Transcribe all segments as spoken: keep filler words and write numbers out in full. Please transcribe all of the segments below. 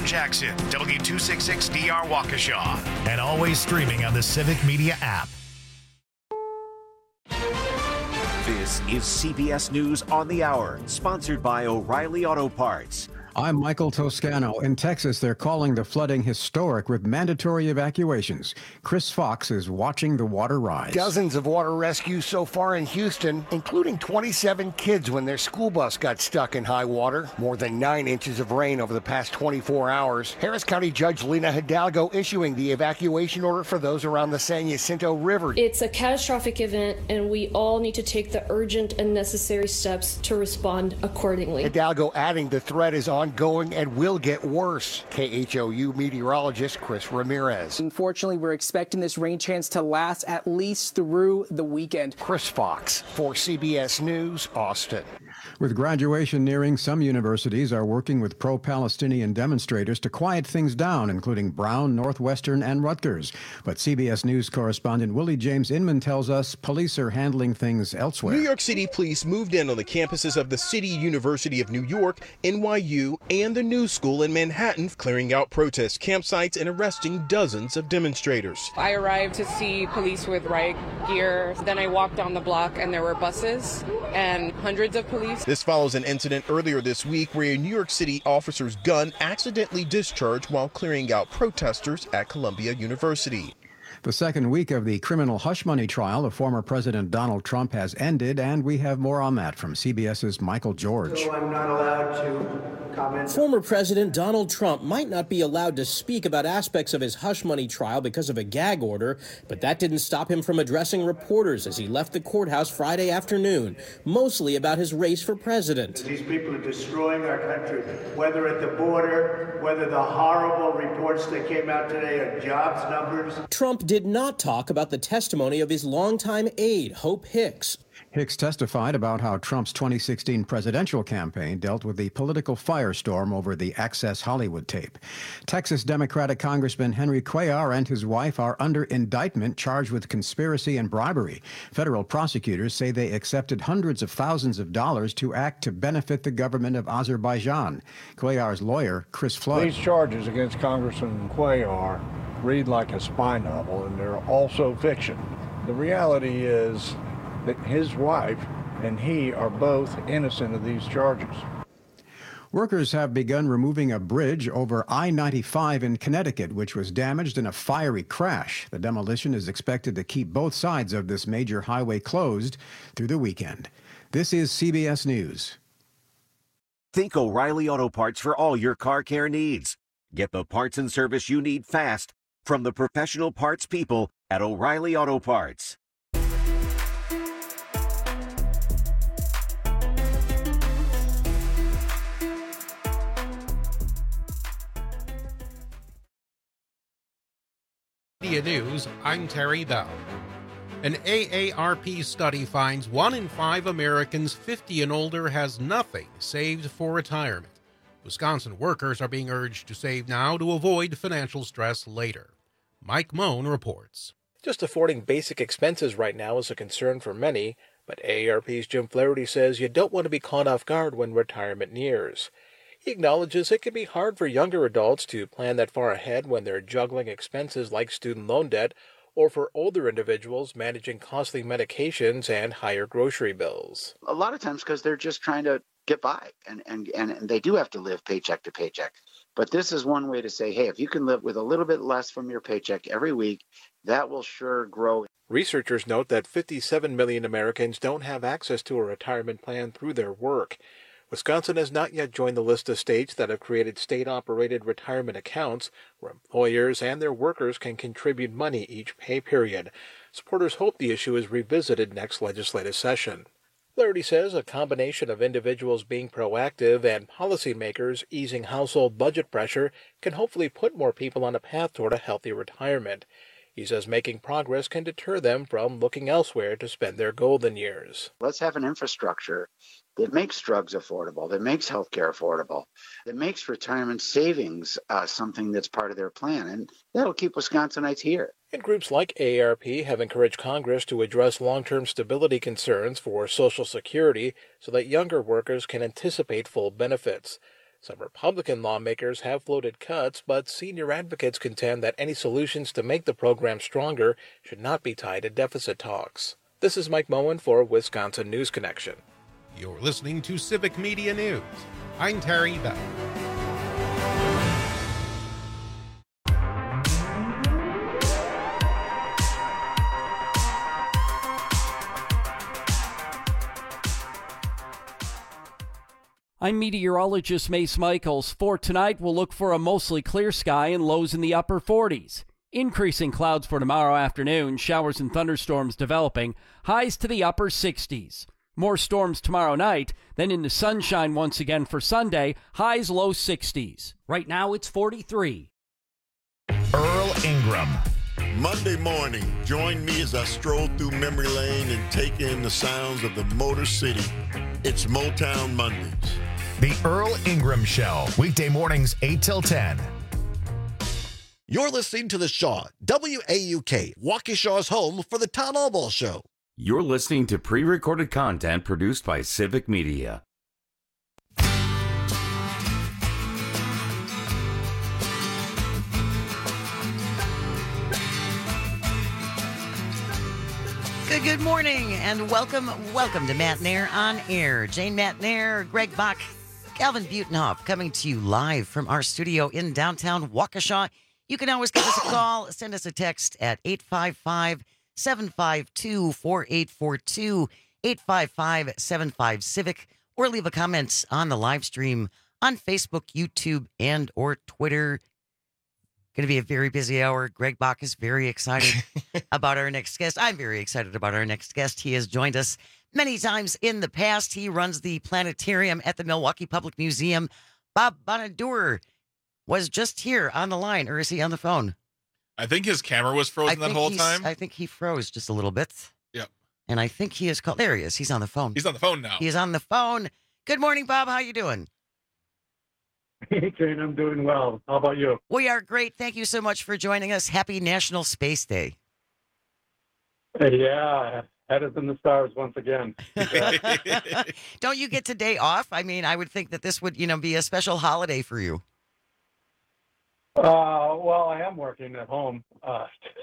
Jackson, W two sixty-six D R Waukesha, and always streaming on the Civic Media app. This is C B S News on the Hour, sponsored by O'Reilly Auto Parts. I'm Michael Toscano. In Texas, they're calling the flooding historic with mandatory evacuations. Chris Fox is watching the water rise. Dozens of water rescues so far in Houston, including twenty-seven kids when their school bus got stuck in high water. More than nine inches of rain over the past twenty-four hours. Harris County Judge Lena Hidalgo issuing the evacuation order for those around the San Jacinto River. It's a catastrophic event, and we all need to take the urgent and necessary steps to respond accordingly. Hidalgo adding the threat is on. Ongoing and will get worse. K H O U meteorologist Chris Ramirez. Unfortunately, we're expecting this rain chance to last at least through the weekend. Chris Fox for C B S News, Austin. With graduation nearing, some universities are working with pro-Palestinian demonstrators to quiet things down, including Brown, Northwestern, and Rutgers. But C B S News correspondent Willie James Inman tells us police are handling things elsewhere. New York City police moved in on the campuses of the City University of New York, N Y U, and the New School in Manhattan, clearing out protest campsites and arresting dozens of demonstrators. I arrived to see police with riot gear. Then I walked down the block and there were buses and hundreds of police. This follows an incident earlier this week where a New York City officer's gun accidentally discharged while clearing out protesters at Columbia University. The second week of the criminal hush money trial of former President Donald Trump has ended, and we have more on that from CBS's Michael George. So I'm not allowed to comment. Former President Donald Trump might not be allowed to speak about aspects of his hush money trial because of a gag order, but that didn't stop him from addressing reporters as he left the courthouse Friday afternoon, mostly about his race for president. These people are destroying our country, whether at the border, whether the horrible reports that came out today are jobs numbers. Trump did not talk about the testimony of his longtime aide, Hope Hicks. Hicks testified about how Trump's twenty sixteen presidential campaign dealt with the political firestorm over the Access Hollywood tape. Texas Democratic Congressman Henry Cuellar and his wife are under indictment charged with conspiracy and bribery. Federal prosecutors say they accepted hundreds of thousands of dollars to act to benefit the government of Azerbaijan. Cuellar's lawyer, Chris Flood. These charges against Congressman Cuellar read like a spy novel, and they're also fiction. The reality is that his wife and he are both innocent of these charges. Workers have begun removing a bridge over I ninety-five in Connecticut, which was damaged in a fiery crash. The demolition is expected to keep both sides of this major highway closed through the weekend. This is C B S News. Think O'Reilly Auto Parts for all your car care needs. Get the parts and service you need fast from the professional parts people at O'Reilly Auto Parts. Media News, I'm Terry Bell. An A A R P study finds one in five Americans fifty and older has nothing saved for retirement. Wisconsin workers are being urged to save now to avoid financial stress later. Mike Moan reports. Just affording basic expenses right now is a concern for many, but A A R P's Jim Flaherty says you don't want to be caught off guard when retirement nears. He acknowledges it can be hard for younger adults to plan that far ahead when they're juggling expenses like student loan debt, or for older individuals managing costly medications and higher grocery bills. A lot of times because they're just trying to get by, and, and, and they do have to live paycheck to paycheck. But this is one way to say, hey, if you can live with a little bit less from your paycheck every week, that will sure grow. Researchers note that fifty-seven million Americans don't have access to a retirement plan through their work. Wisconsin has not yet joined the list of states that have created state-operated retirement accounts where employers and their workers can contribute money each pay period. Supporters hope the issue is revisited next legislative session. Flaherty says a combination of individuals being proactive and policymakers easing household budget pressure can hopefully put more people on a path toward a healthy retirement. He says making progress can deter them from looking elsewhere to spend their golden years. Let's have an infrastructure that makes drugs affordable, that makes healthcare affordable, that makes retirement savings uh, something that's part of their plan, and that'll keep Wisconsinites here. And groups like A A R P have encouraged Congress to address long-term stability concerns for Social Security so that younger workers can anticipate full benefits. Some Republican lawmakers have floated cuts, but senior advocates contend that any solutions to make the program stronger should not be tied to deficit talks. This is Mike Moen for Wisconsin News Connection. You're listening to Civic Media News. I'm Terry Bell. I'm meteorologist Mace Michaels. For tonight, we'll look for a mostly clear sky and lows in the upper forties. Increasing clouds for tomorrow afternoon, showers and thunderstorms developing, highs to the upper sixties. More storms tomorrow night, then into sunshine once again for Sunday, highs low sixties. Right now it's forty-three. Earl Ingram. Monday morning, join me as I stroll through memory lane and take in the sounds of the Motor City. It's Motown Mondays. The Earl Ingram Show, weekday mornings eight till ten. You're listening to The Shaw, W A U K, Waukesha's home for the Todd Albaugh Show. You're listening to pre-recorded content produced by Civic Media. Good, good morning and welcome, welcome to Matt Nair on Air. Jane Matt Nair, Greg Bach, Calvin Butenhoff coming to you live from our studio in downtown Waukesha. You can always give us a call, send us a text at eight five five, seven five two, four eight four two, eight five five, seven five Civic, or leave a comment on the live stream on Facebook, YouTube, and or Twitter. Going to be a very busy hour. Greg Bach is very excited about our next guest. I'm very excited about our next guest. He has joined us many times in the past. He runs the planetarium at the Milwaukee Public Museum. Bob Bonaduer was just here on the line, or is he on the phone? I think his camera was frozen that whole time. I think he froze just a little bit. Yep. And I think he is called. There he is. He's on the phone. He's on the phone now. He is on the phone. Good morning, Bob. How you doing? Hey, Jane, I'm doing well. How about you? We are great. Thank you so much for joining us. Happy National Space Day. Yeah, headed in the stars once again. Don't you get today off? I mean, I would think that this would, you know, be a special holiday for you. Uh, well, I am working at home. Uh,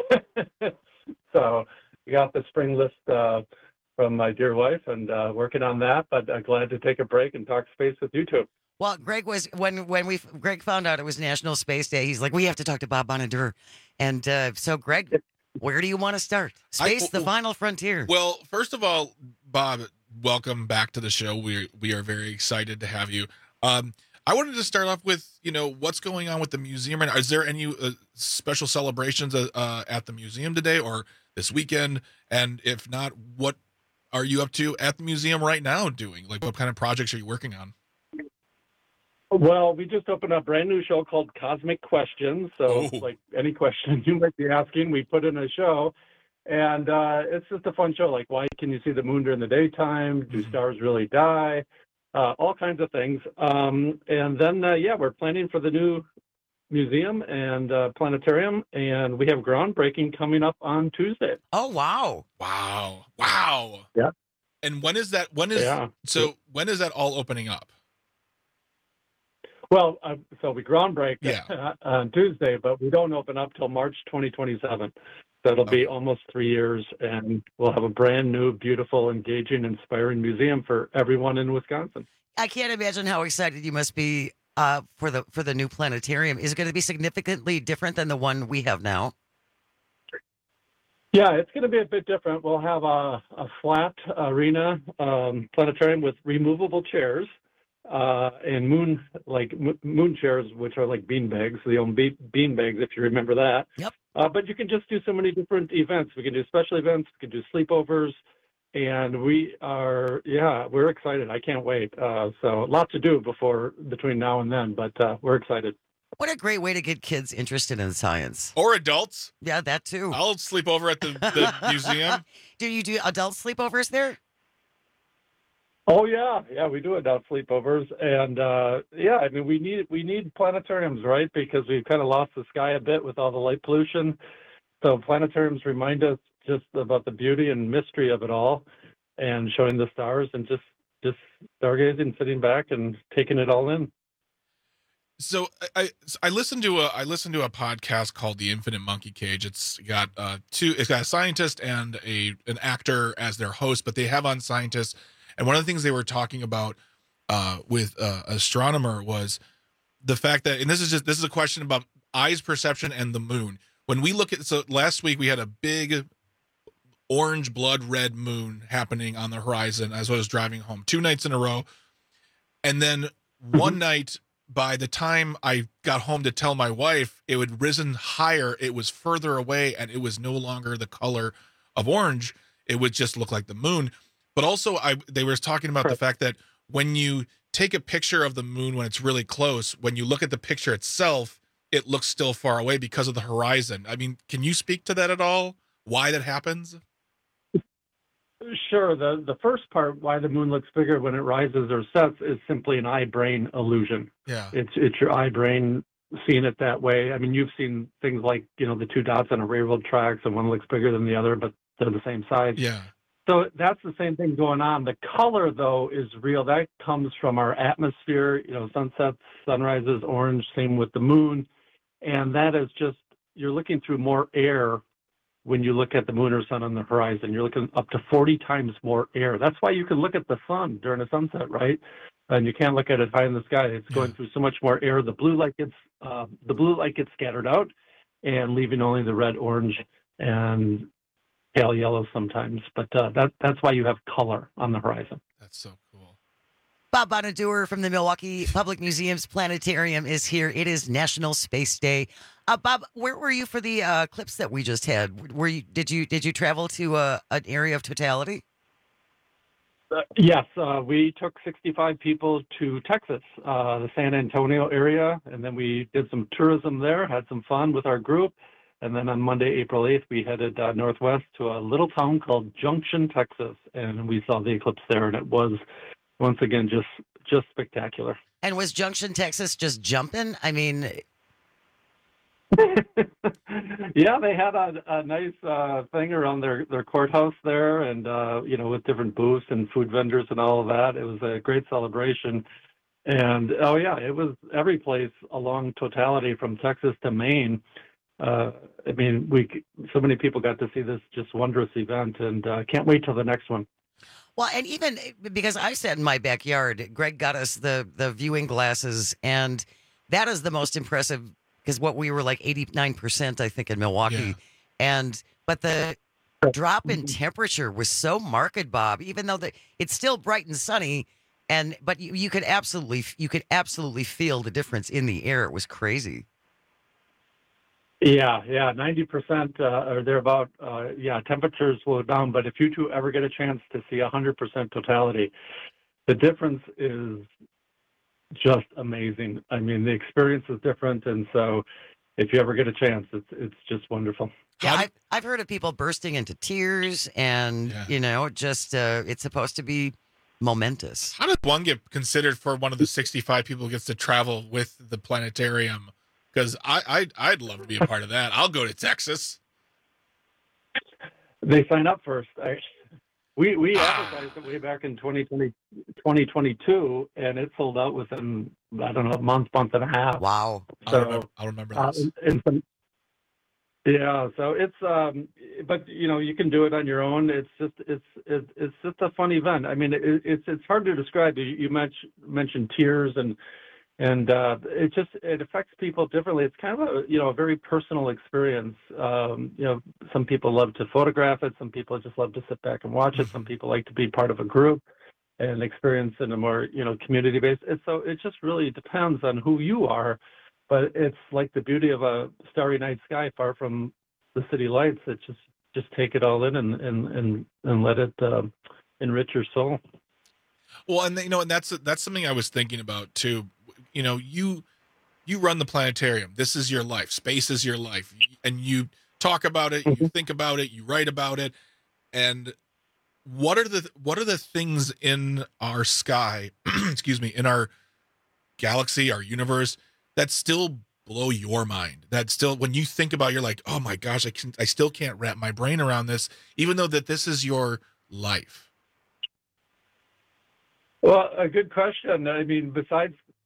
so we got the spring list uh, from my dear wife and uh, working on that, but uh, glad to take a break and talk space with you two. Well, Greg was when when we Greg found out it was National Space Day. He's like, we have to talk to Bob Bonaduer, and uh, so Greg, where do you want to start? Space, I, the final frontier. Well, first of all, Bob, welcome back to the show. We we are very excited to have you. Um, I wanted to start off with you know what's going on with the museum. And is there any uh, special celebrations uh, uh, at the museum today or this weekend? And if not, what are you up to at the museum right now doing? Like, what kind of projects are you working on? Well, we just opened a brand new show called Cosmic Questions. So, oh. like any question you might be asking, we put in a show. And uh, it's just a fun show. Like, why can you see the moon during the daytime? Do mm-hmm. stars really die? Uh, all kinds of things. Um, and then, uh, yeah, we're planning for the new museum and uh, planetarium. And we have groundbreaking coming up on Tuesday. Oh, wow. Wow. Wow. Yeah. And when is that? When is yeah. So when is that all opening up? Well, uh, so we groundbreak yeah. on Tuesday, but we don't open up till March twenty twenty-seven. So it'll okay. be almost three years, and we'll have a brand new, beautiful, engaging, inspiring museum for everyone in Wisconsin. I can't imagine how excited you must be uh, for the for the new planetarium. Is it going to be significantly different than the one we have now? Yeah, it's going to be a bit different. We'll have a, a flat arena um, planetarium with removable chairs. Uh, and moon, like m- moon chairs, which are like bean bags, the old be- bean bags, if you remember that. Yep. Uh, but you can just do so many different events. We can do special events, we can do sleepovers, and we are, yeah, we're excited. I can't wait. Uh, so a lot to do before, between now and then, but uh, we're excited. What a great way to get kids interested in science. Or adults. Yeah, that too. I'll sleep over at the, the museum. Do you do adult sleepovers there? Oh yeah, yeah, we do adult sleepovers, and uh, yeah, I mean we need we need planetariums, right? Because we've kind of lost the sky a bit with all the light pollution. So planetariums remind us just about the beauty and mystery of it all, and showing the stars, and just just stargazing, sitting back, and taking it all in. So I I listened to a I listened to a podcast called The Infinite Monkey Cage. It's got uh two it's got a scientist and a an actor as their host, but they have on scientists. And one of the things they were talking about uh with uh astronomer was the fact that, and this is just this is a question about eyes perception and the moon. When we look at, so last week we had a big orange blood red moon happening on the horizon as I was driving home, two nights in a row. And then one night, by the time I got home to tell my wife, it had risen higher. It was further away, and it was no longer the color of orange. It would just look like the moon. But also, I they were talking about the fact that when you take a picture of the moon when it's really close, when you look at the picture itself, it looks still far away because of the horizon. I mean, can you speak to that at all? Why that happens? Sure. The the first part, why the moon looks bigger when it rises or sets, is simply an eye-brain illusion. Yeah. It's it's your eye-brain seeing it that way. I mean, you've seen things like, you know, the two dots on a railroad tracks, and one looks bigger than the other, but they're the same size. Yeah. So that's the same thing going on. The color, though, is real. That comes from our atmosphere. You know, sunsets, sunrises, orange, same with the moon. And that is just, you're looking through more air when you look at the moon or sun on the horizon. You're looking up to forty times more air. That's why you can look at the sun during a sunset, right? And you can't look at it high in the sky. It's going through so much more air. The blue light gets uh, the blue light gets scattered out, and leaving only the red, orange, and pale yellow sometimes. But uh, that that's why you have color on the horizon. That's so cool. Bob Bonaduer from the Milwaukee Public Museum's Planetarium is here. It is National Space Day. Uh, Bob, where were you for the uh, eclipse that we just had? Were you did you did you travel to uh, an area of totality? Uh, yes, uh, we took sixty-five people to Texas, uh, the San Antonio area, and then we did some tourism there, had some fun with our group, and then on Monday, April eighth, we headed uh, northwest to a little town called Junction, Texas, and we saw the eclipse there, and it was, once again, just just spectacular. And was Junction, Texas just jumping? I mean... Yeah, they had a, a nice uh, thing around their, their courthouse there, and uh, you know, with different booths and food vendors and all of that. It was a great celebration, and oh yeah, it was every place along totality from Texas to Maine. Uh, I mean, we so many people got to see this just wondrous event, and uh, can't wait till the next one. Well, and even because I sat in my backyard, Greg got us the the viewing glasses, and that is the most impressive. Because what we were like eighty-nine percent, I think, in Milwaukee. Yeah. And but the drop in temperature was so marked, Bob, even though the, it's still bright and sunny. And but you, you could absolutely you could absolutely feel the difference in the air. It was crazy. Yeah, yeah, ninety percent uh, or thereabout. Uh, yeah, temperatures will go down. But if you two ever get a chance to see one hundred percent totality, the difference is just amazing. I mean, the experience is different, and so if you ever get a chance, it's it's just wonderful. Yeah, I've, I've heard of people bursting into tears, and yeah. you know, just uh, it's supposed to be momentous. How does one get considered for one of the sixty-five people who gets to travel with the planetarium? Because I, I I'd love to be a part of that. I'll go to Texas. They sign up first. I, We we advertised it way back in twenty twenty, twenty twenty-two, and it sold out within, I don't know, a month, month and a half. Wow. So, I remember, I remember this. Uh, and some, yeah, so it's, um, but, you know, you can do it on your own. It's just, it's it's, it's just a fun event. I mean, it, it's it's hard to describe. You, you mentioned, mentioned tears, and and uh, it just, it affects people differently. It's kind of a, you know, a very personal experience. Um, you know, some people love to photograph it. Some people just love to sit back and watch it. Some people like to be part of a group and experience in a more, you know, community based. And so it just really depends on who you are. But it's like the beauty of a starry night sky far from the city lights. It just, just take it all in and, and, and, and let it uh, enrich your soul. Well, and you know, and that's, that's something I was thinking about too. You know, you you run the planetarium. This is your life. Space is your life. And you talk about it, you think about it, you write about it. And what are the what are the things in our sky, excuse me, in our galaxy, our universe, that still blow your mind? That still, when you think about it, you're like, oh my gosh, I can I still can't wrap my brain around this, even though that this is your life. Well, a good question. I mean, besides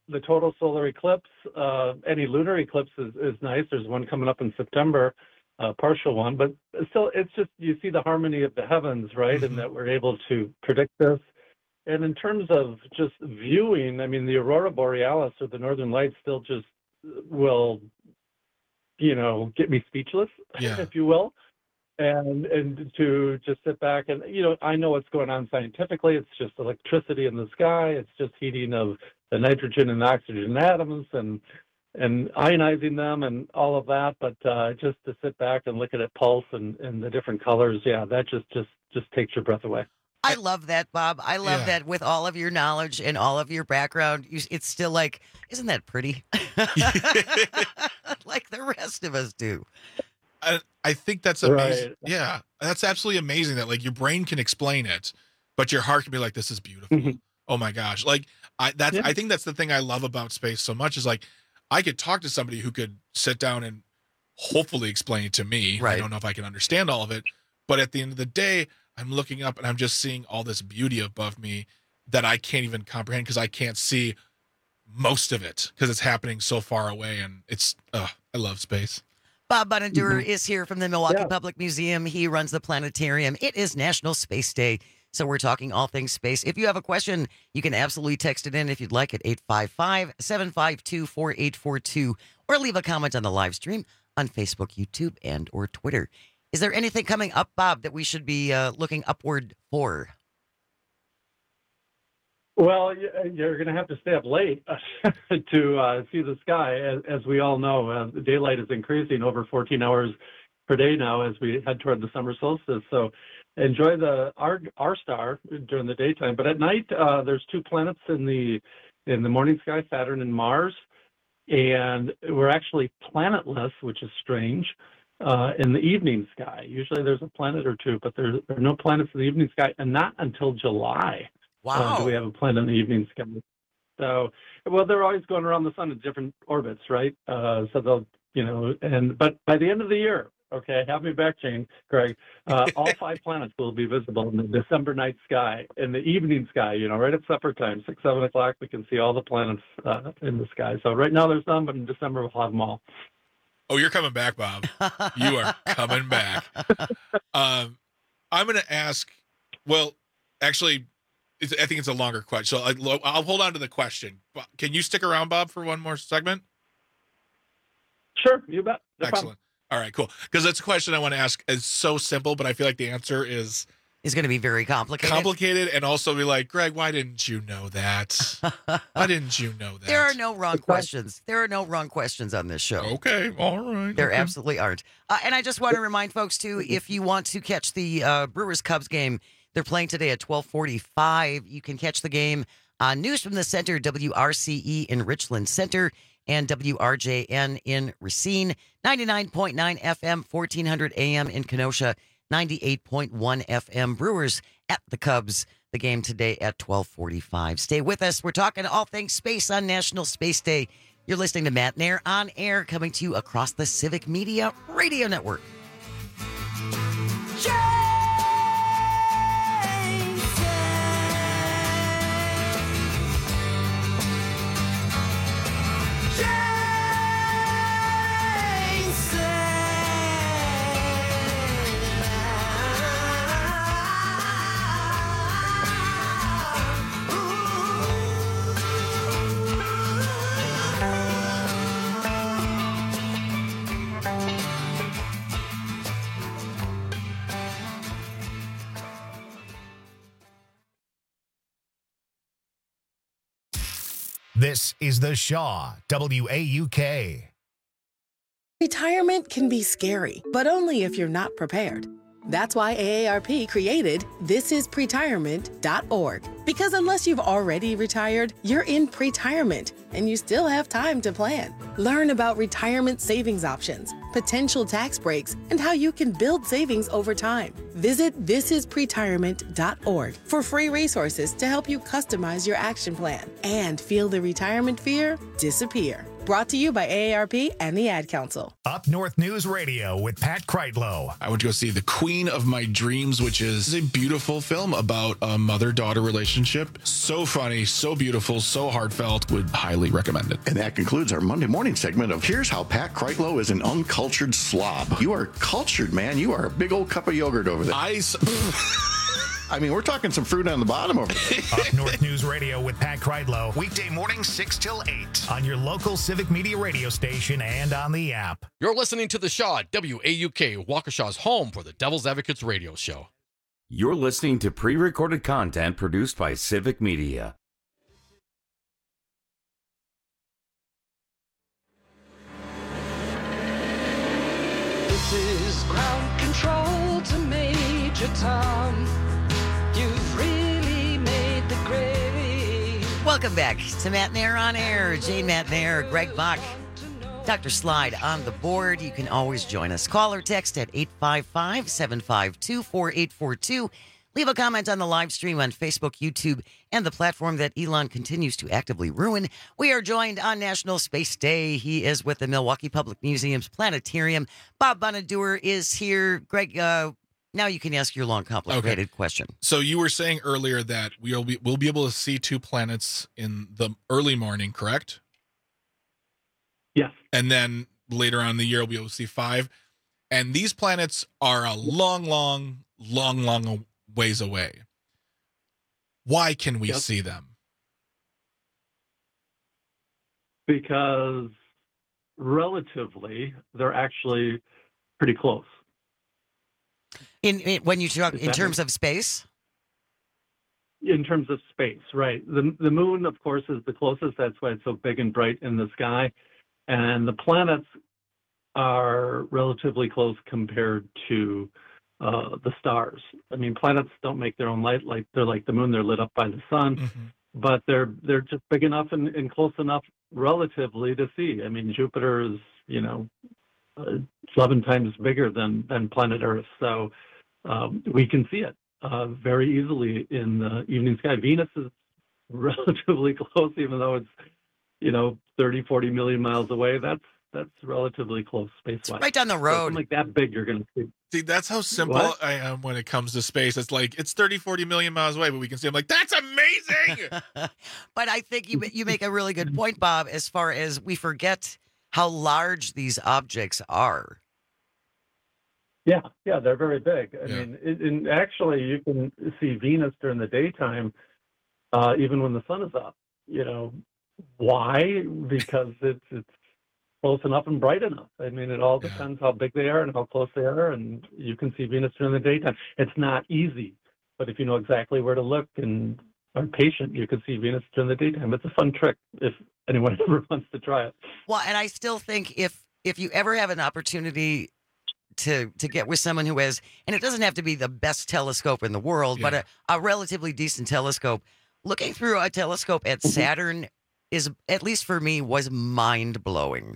the total solar eclipse. Uh, any lunar eclipse is, is nice. There's one coming up in September, a partial one, but still, it's just, you see the harmony of the heavens, right? Mm-hmm. And that we're able to predict this. And in terms of just viewing, I mean, the aurora borealis or the northern lights still just will, you know, get me speechless, yeah. if you will. And and to just sit back and, you know, I know what's going on scientifically. It's just electricity in the sky. It's just heating of the nitrogen and oxygen atoms and and ionizing them and all of that. But uh, just to sit back and look at it pulse and, and the different colors, yeah, that just, just, just takes your breath away. I love that, Bob. I love Yeah. that with all of your knowledge and all of your background. You, it's still like, isn't that pretty? Like the rest of us do. I, I think that's amazing. Right. Yeah, that's absolutely amazing that like your brain can explain it, but your heart can be like, this is beautiful. Oh my gosh. Like I, that's, Yeah. I think that's the thing I love about space so much is like, I could talk to somebody who could sit down and hopefully explain it to me. Right. I don't know if I can understand all of it, but at the end of the day, I'm looking up and I'm just seeing all this beauty above me that I can't even comprehend because I can't see most of it because it's happening so far away. And it's, uh, I love space. Bob Bonadurer Mm-hmm. is here from the Milwaukee Yeah. Public Museum. He runs the planetarium. It is National Space Day, so we're talking all things space. If you have a question, you can absolutely text it in if you'd like at eight five five, seven five two, four eight four two or leave a comment on the live stream on Facebook, YouTube, and or Twitter. Is there anything coming up, Bob, that we should be uh, looking upward for? Well, y- you're going to have to stay up late to uh, see the sky. As, as we all know, uh, the daylight is increasing over fourteen hours per day now as we head toward the summer solstice. So enjoy the our, our star during the daytime. But at night, uh, there's two planets in the in the morning sky, Saturn and Mars. And we're actually planetless, which is strange, uh, in the evening sky. Usually there's a planet or two, but there, there are no planets in the evening sky, and not until July. Wow. Uh, do we have a planet in the evening sky? So, well, they're always going around the sun in different orbits, right? Uh, so they'll, you know, and but by the end of the year, okay, have me back, Jane, Greg, uh, all five planets will be visible in the December night sky. In the evening sky, you know, right at supper time, six, seven o'clock, we can see all the planets uh, in the sky. So right now there's none, but in December we'll have them all. Oh, you're coming back, Bob. You are coming back. Um, I'm going to ask, well, actually, it's, I think it's a longer question. So I, I'll hold on to the question. Can you stick around, Bob, for one more segment? Sure, you bet. No Excellent. problem. All right, cool. Because that's a question I want to ask. Is so simple, but I feel like the answer is Is going to be very complicated. complicated, and also be like, Greg, why didn't you know that? Why didn't you know that? There are no wrong questions. There are no wrong questions on this show. Okay, all right. There okay. absolutely aren't. Uh, and I just want to remind folks, too, if you want to catch the uh, Brewers-Cubs game, they're playing today at twelve forty-five. You can catch the game on News from the Center, W R C E in Richland Center, and W R J N in Racine, ninety-nine point nine F M, fourteen hundred A M in Kenosha, ninety-eight point one F M. Brewers at the Cubs. The game today at twelve forty-five. Stay with us. We're talking all things space on National Space Day. You're listening to Matt Nair on air, coming to you across the Civic Media Radio Network. This is the Shaw W A U K. Retirement can be scary, but only if you're not prepared. That's why A A R P created this is pretirement dot org. Because unless you've already retired, you're in pretirement, and you still have time to plan. Learn about retirement savings options, potential tax breaks, and how you can build savings over time. Visit this is pretirement dot org for free resources to help you customize your action plan and feel the retirement fear disappear. Brought to you by A A R P and the Ad Council. Up North News Radio with Pat Kreitlow. I went to go see The Queen of My Dreams, which is a beautiful film about a mother-daughter relationship. So funny, so beautiful, so heartfelt. Would highly recommend it. And that concludes our Monday morning segment of Here's How Pat Kreitlow is an Uncultured Slob. You are cultured, man. You are a big old cup of yogurt over there. I... I mean, we're talking some fruit on the bottom over there. Up North News Radio with Pat Kreitlow. Weekday mornings six till eight on your local Civic Media radio station and on the app. You're listening to The Shaw, W A U K, Waukesha's home for the Devil's Advocates radio show. You're listening to pre-recorded content produced by Civic Media. This is ground control to Major Tom. You've really made the grade. Welcome back to Matt Nair on Air. Jane Matt Nair, Greg Bach, Doctor Slide on the board. You can always join us. Call or text at eight five five, seven five two, four eight four two. Leave a comment on the live stream on Facebook, YouTube, and the platform that Elon continues to actively ruin. We are joined on National Space Day. He is with the Milwaukee Public Museum's Planetarium. Bob Bonadeur is here. Greg, uh, now you can ask your long, complicated Okay. question. So you were saying earlier that we'll be, we'll be able to see two planets in the early morning, correct? Yes. And then later on in the year, we'll be able to see five. And these planets are a long, long, long, long ways away. Why can we Yep. see them? Because relatively, they're actually pretty close. In, in when you talk Does in that terms make- of space? In terms of space, right. The, the moon, of course, is the closest. That's why it's so big and bright in the sky. And the planets are relatively close compared to uh, the stars. I mean, planets don't make their own light. Like they're like the moon; they're lit up by the sun. Mm-hmm. But they're they're just big enough and, and close enough, relatively, to see. I mean, Jupiter is you know uh, eleven times bigger than than planet Earth, so um, we can see it uh, very easily in the evening sky. Venus is relatively close, even though it's you know thirty, forty million miles away. That's that's relatively close space-wise. Right down the road. Something like that big, you're going to see. See, that's how simple What? I am when it comes to space. It's like, it's thirty, forty million miles away, but we can see. I'm like, that's amazing. But I think you you make a really good point, Bob, as far as we forget how large these objects are. Yeah, yeah, they're very big. I Yeah. mean, it, and actually, you can see Venus during the daytime, uh, even when the sun is up. You know, why? Because it's it's close enough and bright enough. I mean, it all depends how big they are and how close they are, and you can see Venus during the daytime. It's not easy, but if you know exactly where to look and are patient, you can see Venus during the daytime. It's a fun trick if anyone ever wants to try it. Well, and I still think if if you ever have an opportunity to to get with someone who has, and it doesn't have to be the best telescope in the world, but a, a relatively decent telescope, looking through a telescope at Saturn is, at least for me, was mind blowing.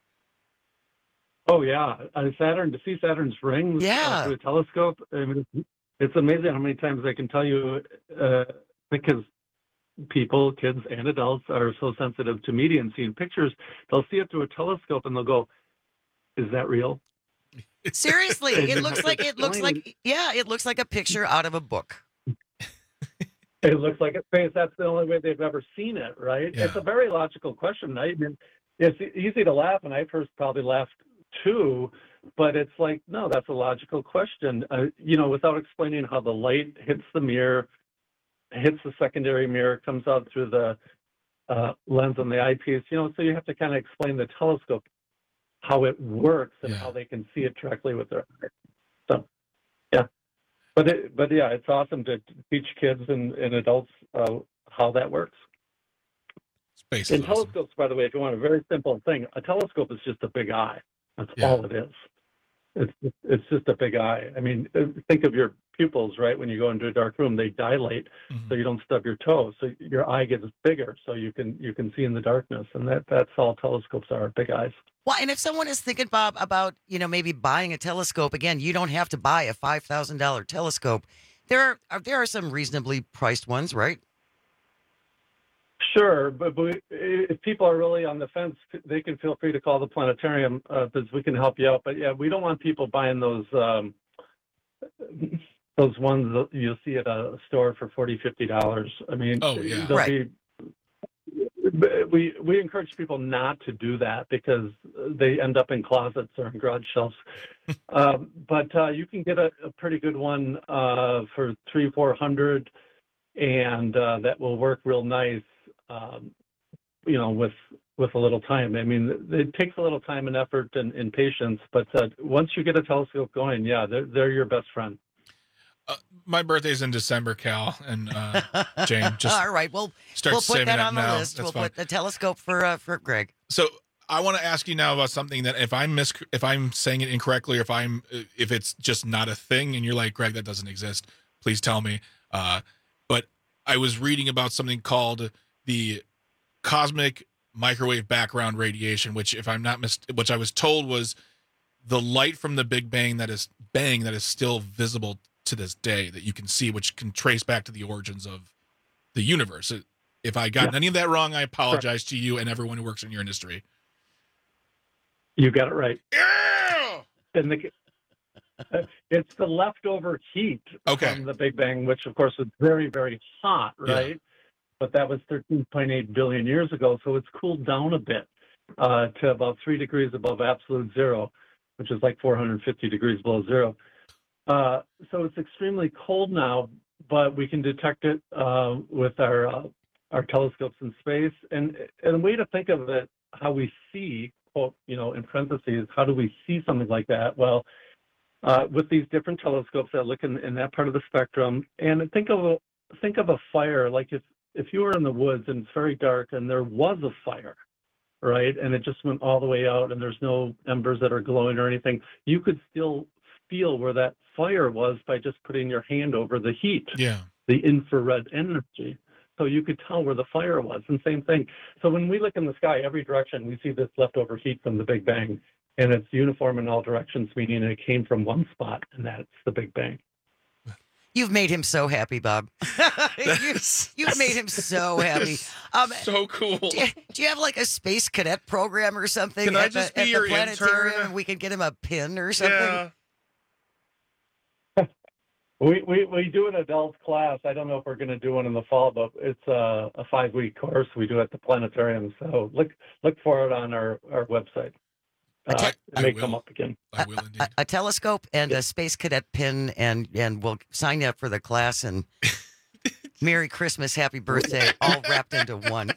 Oh yeah, uh, Saturn, to see Saturn's rings Yeah. uh, through a telescope. I mean, it's, it's amazing how many times I can tell you uh, because people, kids and adults, are so sensitive to media and seeing pictures. They'll see it through a telescope and they'll go, "Is that real?" Seriously, And it then looks have to like it looks explain like yeah, it looks like a picture out of a book. It looks like a space. That's the only way they've ever seen it, right? Yeah. It's a very logical question. I mean, it's e- easy to laugh, and I first probably laughed too, but it's like, no, that's a logical question. Uh, you know, without explaining how the light hits the mirror, hits the secondary mirror, comes out through the uh, lens on the eyepiece, you know, so you have to kind of explain the telescope, how it works and Yeah. how they can see it directly with their eyes. So, yeah. But it, but yeah, it's awesome to teach kids and, and adults uh, how that works. Space And is awesome. telescopes, by the way, if you want a very simple thing, a telescope is just a big eye. That's Yeah. all it is. It's it's just a big eye. I mean, think of your pupils, right? When you go into a dark room, they dilate Mm-hmm. so you don't stub your toe. So your eye gets bigger, so you can you can see in the darkness. And that that's all telescopes are, big eyes. Well, and if someone is thinking, Bob, about, you know, maybe buying a telescope, again, you don't have to buy a five thousand dollars telescope. There are there are some reasonably priced ones, right? Sure, but, but if people are really on the fence, they can feel free to call the planetarium uh, because we can help you out. But yeah, we don't want people buying those um, those ones that you'll see at a store for forty dollars, fifty dollars. I mean, Oh, yeah. they'll Right. be, we we encourage people not to do that because they end up in closets or in garage shelves. um, but uh, you can get a, a pretty good one uh, for three, four hundred, and uh, that will work real nice. Um, you know, with with a little time. I mean, it takes a little time and effort and, and patience, but uh, once you get a telescope going, yeah, they're they're your best friend. Uh, my birthday's in December, Cal, and uh, Jane. Just all right, well, start we'll put saving that up on the now. list. That's We'll fine. put the telescope for uh, for Greg. So I want to ask you now about something that if I'm mis if I'm saying it incorrectly, or if I'm if it's just not a thing, and you're like, Greg, that doesn't exist, please tell me. Uh, but I was reading about something called the cosmic microwave background radiation, which, if I'm not mis, which I was told was the light from the Big Bang that is bang that is still visible to this day, that you can see, which can trace back to the origins of the universe. If I got Yeah. any of that wrong, I apologize to you and everyone who works in your industry. You got it right. Yeah. And the, uh, it's the leftover heat Okay. from the Big Bang, which of course was very, very hot, right? But that was thirteen point eight billion years ago, so it's cooled down a bit uh, to about three degrees above absolute zero, which is like four hundred fifty degrees below zero. Uh, so it's extremely cold now, but we can detect it uh, with our uh, our telescopes in space. And, and a way to think of it, how we see, quote, you know, in parentheses, how do we see something like that? Well, uh, with these different telescopes that look in, in that part of the spectrum, and think of a, think of a fire, like if, if you were in the woods and it's very dark and there was a fire, right, and it just went all the way out and there's no embers that are glowing or anything, you could still feel where that fire was by just putting your hand over the heat, Yeah. the infrared energy. So you could tell where the fire was. And same thing. So when we look in the sky, every direction, we see this leftover heat from the Big Bang. And it's uniform in all directions, meaning it came from one spot, and that's the Big Bang. You've made him so happy, Bob. you, you've made him so happy. Um, so cool. Do you, do you have like a space cadet program or something Can at I the, just be at the your planetarium, intern? and we can get him a pin or something? Yeah. We, we we do an adult class. I don't know if we're going to do one in the fall, but it's a, a five-week course we do at the planetarium. So look look for it on our, our website. Uh, te- it may come up again. I will indeed. A, a telescope and a space cadet pin, and and we'll sign you up for the class. And Merry Christmas, Happy Birthday, all wrapped into one.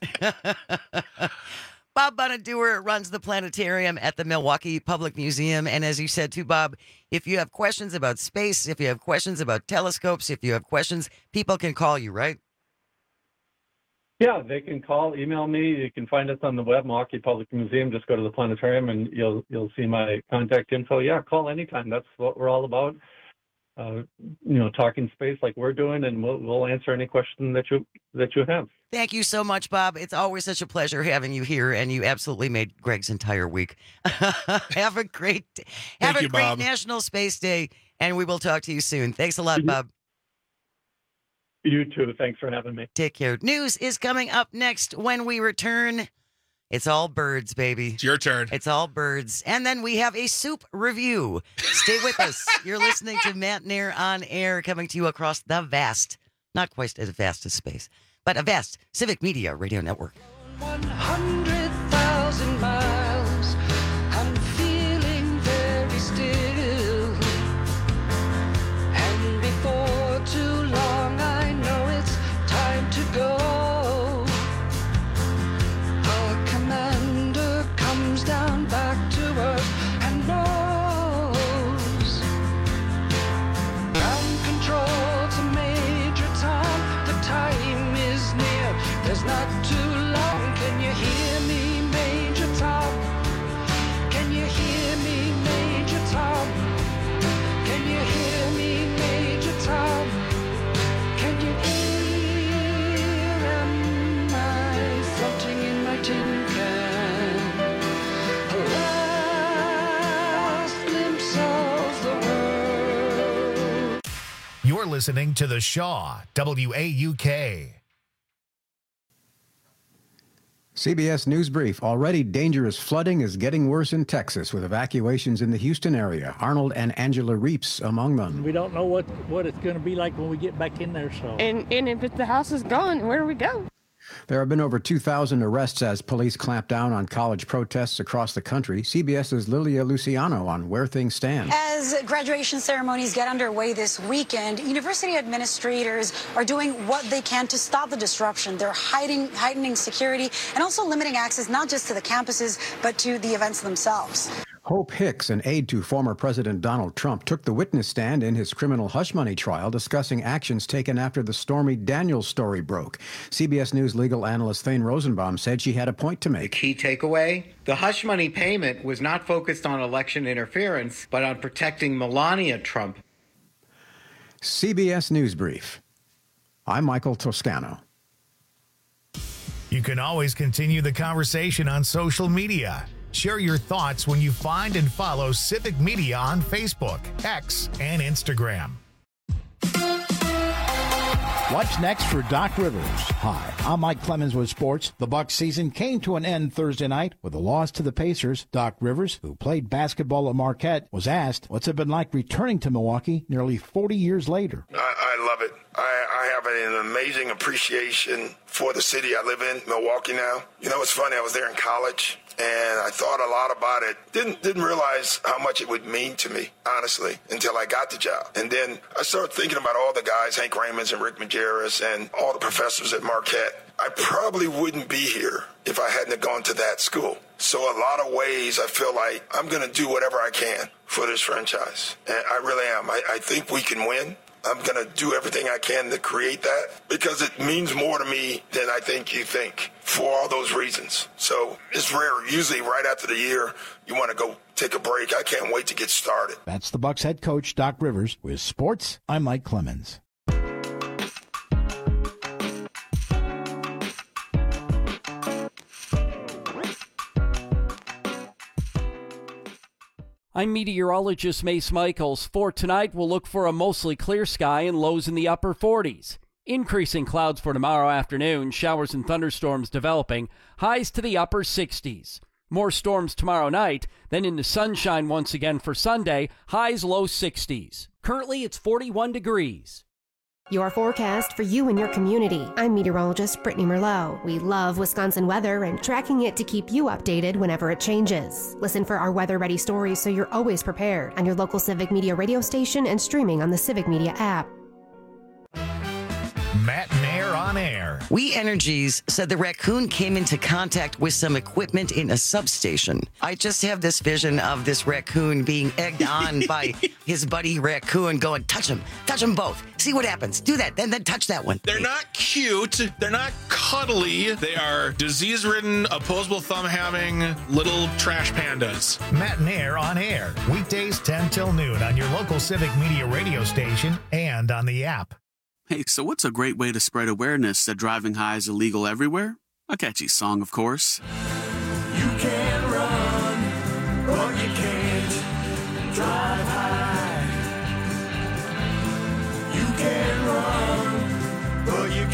Bob Bonadeur runs the planetarium at the Milwaukee Public Museum. And as you said too, Bob, if you have questions about space, if you have questions about telescopes, if you have questions, people can call you, right? Yeah, they can call, email me. You can find us on the web, Milwaukee Public Museum. Just go to the planetarium and you'll you'll see my contact info. Yeah, call anytime. That's what we're all about. Uh, you know, talking space like we're doing, and we'll we'll answer any question that you that you have. Thank you so much, Bob. It's always such a pleasure having you here, and you absolutely made Greg's entire week. Have a great, have Thank a you, great Bob. National Space Day, and we will talk to you soon. Thanks a lot, Bob. You too. Thanks for having me. Take care. News is coming up next when we return. It's all birds, baby. It's your turn. It's all birds. And then we have a soup review. Stay with us. You're listening to Matt Nair on Air, coming to you across the vast, not quite as vast as space, but a vast Civic Media Radio Network. one hundred thousand miles, I'm feeling very still. And before too long, I know it's time to go. Our commander comes down back to earth and knows. Ground control to Major Tom, the time is near. There's not too long. Can you hear me, Major Tom? Can you hear me, Major Tom? Can you hear me, Major Tom? Can you hear? Am I floating in my tin can? A last glimpse of the world. You're listening to The Shaw, W A U K. C B S News Brief. Already dangerous flooding is getting worse in Texas with evacuations in the Houston area. Arnold and Angela Reeps among them. We don't know what, what it's going to be like when we get back in there. So. And, and if the house is gone, where do we go? There have been over two thousand arrests as police clamp down on college protests across the country. CBS's Lilia Luciano on where things stand. As graduation ceremonies get underway this weekend, university administrators are doing what they can to stop the disruption. They're hiding, heightening security and also limiting access not just to the campuses, but to the events themselves. Hope Hicks, an aide to former President Donald Trump, took the witness stand in his criminal hush money trial discussing actions taken after the Stormy Daniels story broke. C B S News legal analyst Thane Rosenbaum said she had a point to make. The key takeaway? The hush money payment was not focused on election interference, but on protecting Melania Trump. C B S News Brief. I'm Michael Toscano. You can always continue the conversation on social media. Share your thoughts when you find and follow Civic Media on Facebook, X, and Instagram. What's next for Doc Rivers? Hi, I'm Mike Clemens with sports. The Bucs season came to an end Thursday night with a loss to the Pacers. Doc Rivers, who played basketball at Marquette, was asked what's it been like returning to Milwaukee nearly forty years later. I, I love it. I, I have an amazing appreciation for the city I live in, Milwaukee now. You know, it's funny, I was there in college, and I thought a lot about it. Didn't didn't realize how much it would mean to me, honestly, until I got the job. And then I started thinking about all the guys, Hank Raymonds and Rick Majerus, and all the professors at Marquette. I probably wouldn't be here if I hadn't gone to that school. So a lot of ways I feel like I'm going to do whatever I can for this franchise. And I really am. I, I think we can win. I'm going to do everything I can to create that because it means more to me than I think you think for all those reasons. So it's rare. Usually right after the year, you want to go take a break. I can't wait to get started. That's the Bucs head coach, Doc Rivers. With sports, I'm Mike Clemens. I'm meteorologist Mace Michaels. For tonight, we'll look for a mostly clear sky and lows in the upper forties. Increasing clouds for tomorrow afternoon, showers and thunderstorms developing, highs to the upper sixties. More storms tomorrow night, then into sunshine once again for Sunday, highs low sixties. Currently, it's forty-one degrees. Your forecast for you and your community. I'm meteorologist Brittany Merlot. We love Wisconsin weather and tracking it to keep you updated whenever it changes. Listen for our weather-ready stories so you're always prepared on your local Civic Media radio station and streaming on the Civic Media app. Matt Nair on air. We Energies said the raccoon came into contact with some equipment in a substation. I just have this vision of this raccoon being egged on by his buddy raccoon going, touch him, touch them both. See what happens. Do that, then then touch that one. They're not cute. They're not cuddly. They are disease-ridden, opposable thumb-having little trash pandas. Matt Nair on air. Weekdays ten till noon on your local Civic Media radio station and on the app. Hey, so what's a great way to spread awareness that driving high is illegal everywhere? A catchy song, of course. You can run, but you can't drive high. You can run, but you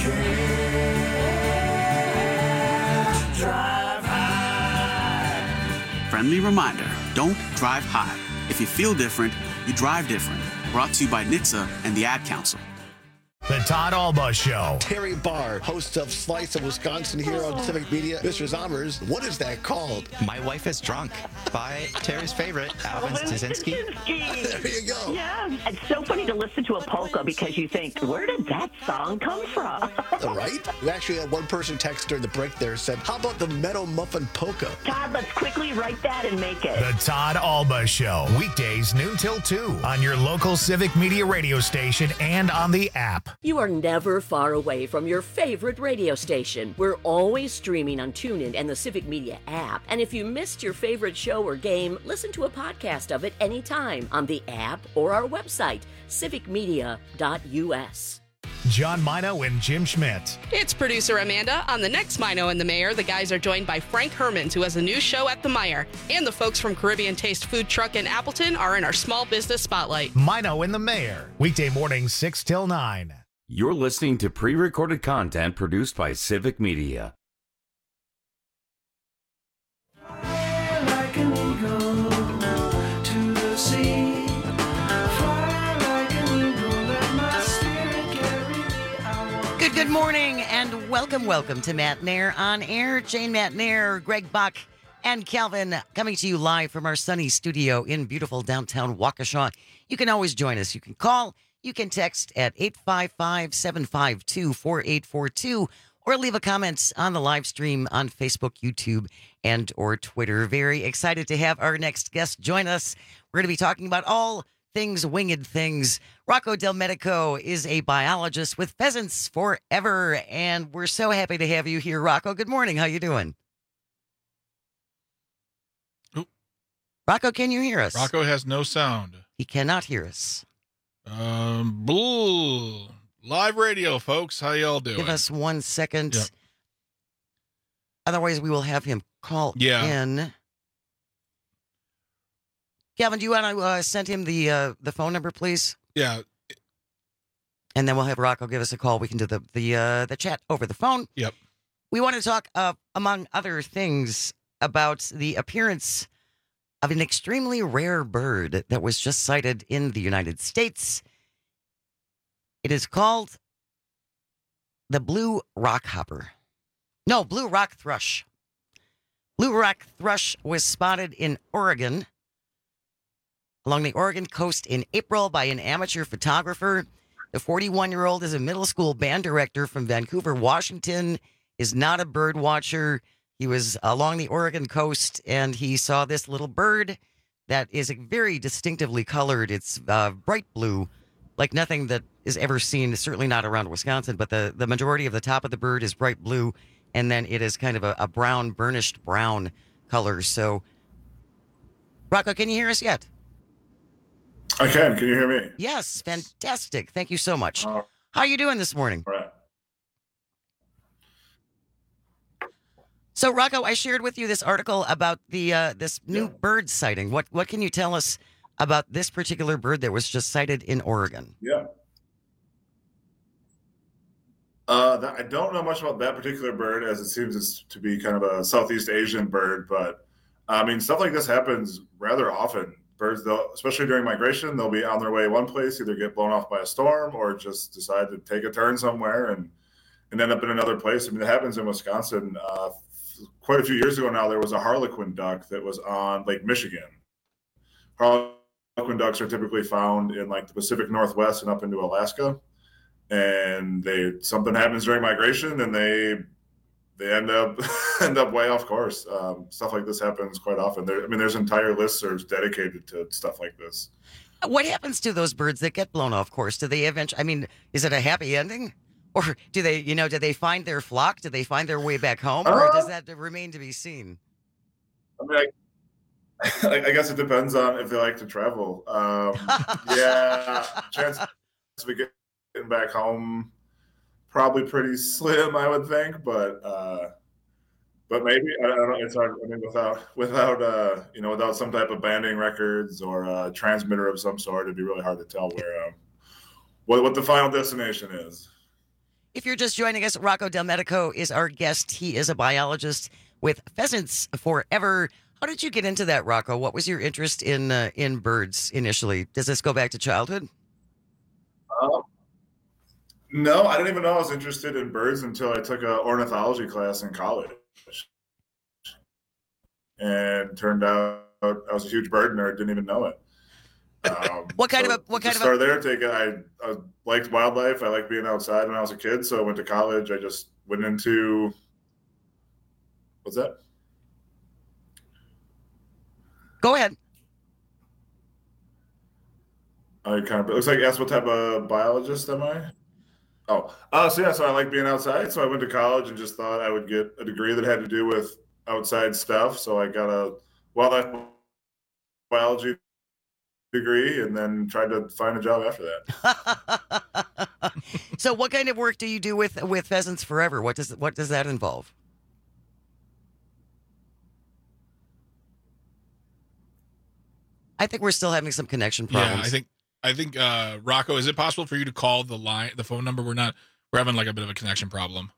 can't drive high. Friendly reminder, don't drive high. If you feel different, you drive different. Brought to you by N H T S A and the Ad Council. The Todd Alba Show. Terry Barr, host of Slice of Wisconsin here on Civic Media. Mister Zommers, what is that called? My Wife is Drunk by Terry's favorite, Alvin Stasinski. There you go. Yeah, it's so funny to listen to a polka because you think, where did that song come from? Right? We actually had one person text during the break there said, how about the Meadow Muffin Polka? Todd, let's quickly write that and make it. The Todd Alba Show. Weekdays noon till two on your local Civic Media radio station and on the app. You are never far away from your favorite radio station. We're always streaming on TuneIn and the Civic Media app. And if you missed your favorite show or game, listen to a podcast of it anytime on the app or our website, civic media dot u s. John Mino and Jim Schmidt. It's producer Amanda. On the next Mino and the Mayor, the guys are joined by Frank Hermans, who has a new show at the Meijer. And the folks from Caribbean Taste Food Truck in Appleton are in our small business spotlight. Mino and the Mayor. Weekday mornings six till nine. You're listening to pre-recorded content produced by Civic Media. Good morning and welcome, welcome to Matt Nair on Air. Jane Matt Nair, Greg Bach, and Calvin coming to you live from our sunny studio in beautiful downtown Waukesha. You can always join us. You can call, you can text at eight five five, seven five two, four eight four two or leave a comment on the live stream on Facebook, YouTube, and or Twitter. Very excited to have our next guest join us. We're going to be talking about all things winged things. Rocco Del Medico is a biologist with Pheasants Forever, and we're so happy to have you here, Rocco. Good morning. How you doing? Oop. Rocco, can you hear us? Rocco has no sound. He cannot hear us. Um, blue. Live radio, folks. How y'all doing? Give us one second. Yep. Otherwise, we will have him call Yeah. in. Calvin, do you want to uh, send him the uh, the phone number, please? Yeah. And then we'll have Rocco give us a call. We can do the the uh, the chat over the phone. Yep. We want to talk, uh, among other things, about the appearance of an extremely rare bird that was just sighted in the United States. It is called the blue rockhopper. No, blue rock thrush. Blue rock thrush was spotted in Oregon, along the Oregon coast in April by an amateur photographer. The forty-one-year-old is a middle school band director from Vancouver, Washington, is not a bird watcher. He was along the Oregon coast, and he saw this little bird that is very distinctively colored. It's uh, bright blue, like nothing that is ever seen, certainly not around Wisconsin, but the, the majority of the top of the bird is bright blue, and then it is kind of a, a brown, burnished brown color. So, Rocco, can you hear us yet? I can. Can you hear me? Yes, fantastic. Thank you so much. Uh, How are you doing this morning? Right. So, Rocco, I shared with you this article about the uh, this new Yeah. bird sighting. What what can you tell us about this particular bird that was just sighted in Oregon? Yeah. Uh, that, I don't know much about that particular bird, as it seems it's to be kind of a Southeast Asian bird. But I mean, stuff like this happens rather often. Birds, they'll, especially during migration, they'll be on their way one place, either get blown off by a storm or just decide to take a turn somewhere and and end up in another place. I mean, it happens in Wisconsin. Uh, quite a few years ago now, there was a harlequin duck that was on Lake Michigan. Harlequin ducks are typically found in like the Pacific Northwest and up into Alaska. And they something happens during migration, and they they end up end up way off course. Um, stuff like this happens quite often. There, I mean, there's entire listservs dedicated to stuff like this. What happens to those birds that get blown off course? Do they eventually? I mean, is it a happy ending, or do they, you know, do they find their flock? Do they find their way back home, or Uh, does that remain to be seen? I mean, I, I guess it depends on if they like to travel. Um, yeah, chance of getting back home probably pretty slim, I would think. But uh, but maybe I don't know. It's hard. I mean, without without uh, you know, without some type of banding records or a transmitter of some sort, it'd be really hard to tell where um, what what the final destination is. If you're just joining us, Rocco Del Medico is our guest. He is a biologist with Pheasants Forever. How did you get into that, Rocco? What was your interest in uh, in birds initially? Does this go back to childhood? Um, no, I didn't even know I was interested in birds until I took an ornithology class in college. And turned out I was a huge bird nerd, didn't even know it. Um, What kind so of a what to kind of start a, there? Take it. I, I liked wildlife. I liked being outside when I was a kid. So I went to college. I just went into what's that? Go ahead. I kind of it looks like asked what type of biologist am I? Oh, uh, so yeah, so I like being outside. So I went to college and just thought I would get a degree that had to do with outside stuff. So I got a wildlife biology degree and then tried to find a job after that. So what kind of work do you do with with Pheasants Forever? What does what does that involve? I think we're still having some connection problems. Yeah, I think I think uh, Rocco, is it possible for you to call the line, the phone number? We're not. We're having like a bit of a connection problem.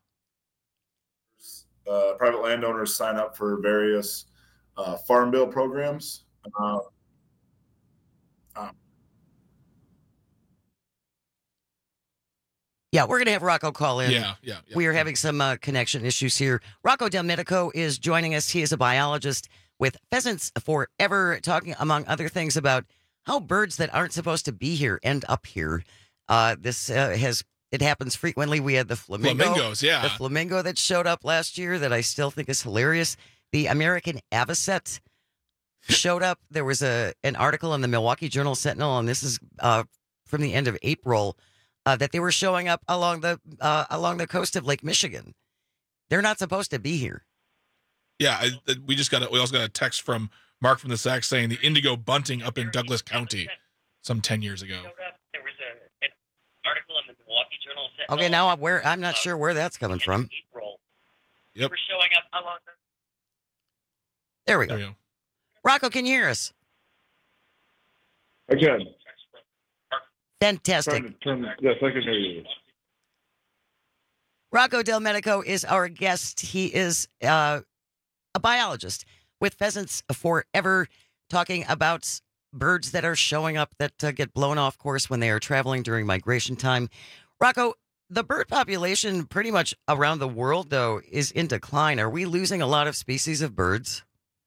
Uh, private landowners sign up for various uh, farm bill programs. Uh, um, Yeah, we're going to have Rocco call in. Yeah, yeah. yeah. We are having some uh, connection issues here. Rocco Del Medico is joining us. He is a biologist with Pheasants Forever, talking, among other things, about how birds that aren't supposed to be here end up here. Uh, this uh, has it happens frequently. We had the flamingo, Flamingos, yeah. the flamingo that showed up last year that I still think is hilarious. The American avocet showed up. There was a an article in the Milwaukee Journal Sentinel, and this is uh, from the end of April, uh, that they were showing up along the uh, along the coast of Lake Michigan. They're not supposed to be here. Yeah, I, we just got a, we also got a text from Mark from the Sac saying the indigo bunting up in Douglas County some ten years ago. There was a, an article in the Milwaukee Journal Sentinel. Okay, now I'm where I'm not sure where that's coming from. April. Yep. We're showing up along the. There we go. There we go. Rocco, can you hear us? I can. Fantastic. Turn, turn, yes, I can hear you. Rocco Del Medico is our guest. He is uh, a biologist with Pheasants Forever, talking about birds that are showing up that uh, get blown off course when they are traveling during migration time. Rocco, the bird population pretty much around the world, though, is in decline. Are we losing a lot of species of birds?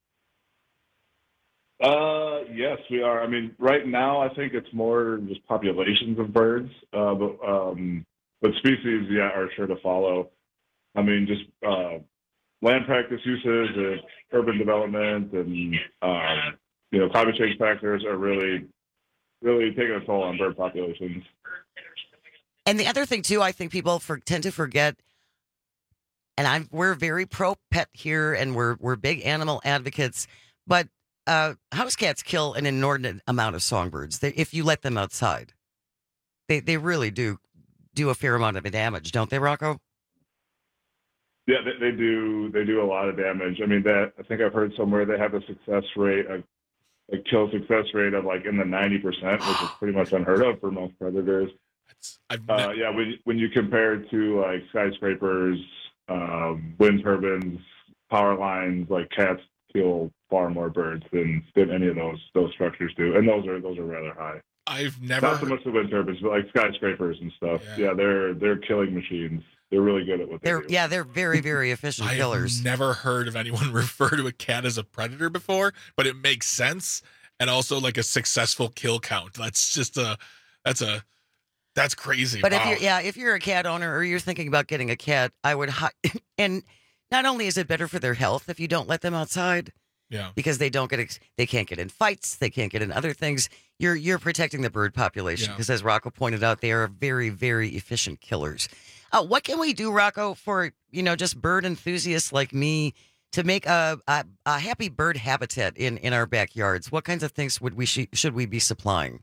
Uh, yes, we are. I mean, right now, I think it's more just populations of birds, uh, but um, but species, yeah, are sure to follow. I mean, just uh, land practice uses, and urban development, and um, you know, climate change factors are really, really taking a toll on bird populations. And the other thing too, I think people for, tend to forget. And I'm we're very pro pet here, and we're we're big animal advocates, but. Uh, house cats kill an inordinate amount of songbirds. They, if you let them outside, they they really do do a fair amount of damage, don't they, Rocco? Yeah, they, they do. They do a lot of damage. I mean, that I think I've heard somewhere they have a success rate, a, a kill success rate of like in the ninety percent, which is pretty much unheard of for most predators. Uh, yeah, when when you compare it to like skyscrapers, um, wind turbines, power lines, like cats kill far more birds than than any of those those structures do, and those are those are rather high. I've never not so much the wind turbines, but like skyscrapers and stuff. Yeah, yeah they're they're killing machines. They're really good at what they they're, do. Yeah, they're very very efficient killers. I've never heard of anyone refer to a cat as a predator before, but it makes sense, and also like a successful kill count. That's just a that's a that's crazy. But wow. if you're yeah, if you're a cat owner or you're thinking about getting a cat, I would hi- and not only is it better for their health if you don't let them outside. Yeah. Because they don't get ex- they can't get in fights, they can't get in other things. You're you're protecting the bird population because, yeah. as Rocco pointed out, they are very very efficient killers. Uh, what can we do, Rocco, for you know just bird enthusiasts like me to make a a, a happy bird habitat in, in our backyards? What kinds of things would we sh- should we be supplying?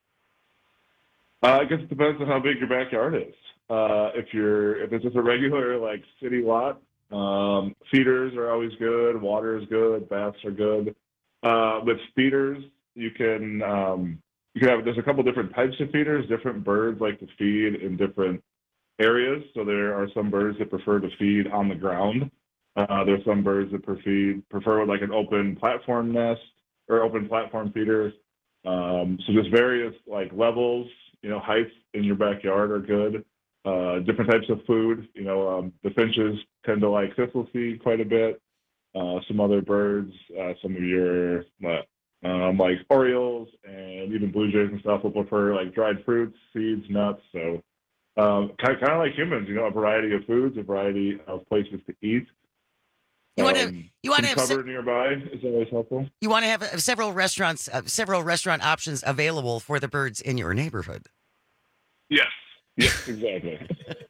Uh, I guess it depends on how big your backyard is. Uh, if you're if it's just a regular like city lot. Um, feeders are always good. Water is good. Baths are good. Uh, with feeders, you can um, you can have there's a couple different types of feeders. Different birds like to feed in different areas. So there are some birds that prefer to feed on the ground. Uh, there's some birds that prefer prefer like an open platform nest or open platform feeders. Um, so just various like levels, you know, heights in your backyard are good. Uh, different types of food, you know, um, the finches tend to like thistle seed quite a bit. Uh, some other birds, uh, some of your uh, um, like orioles and even blue jays and stuff will prefer like dried fruits, seeds, nuts. So um, kind, kind of like humans, you know, a variety of foods, a variety of places to eat. You want to um, you want to have cover se- nearby is always helpful. You want to have uh, several restaurants, uh, several restaurant options available for the birds in your neighborhood. Yes. Yes, exactly.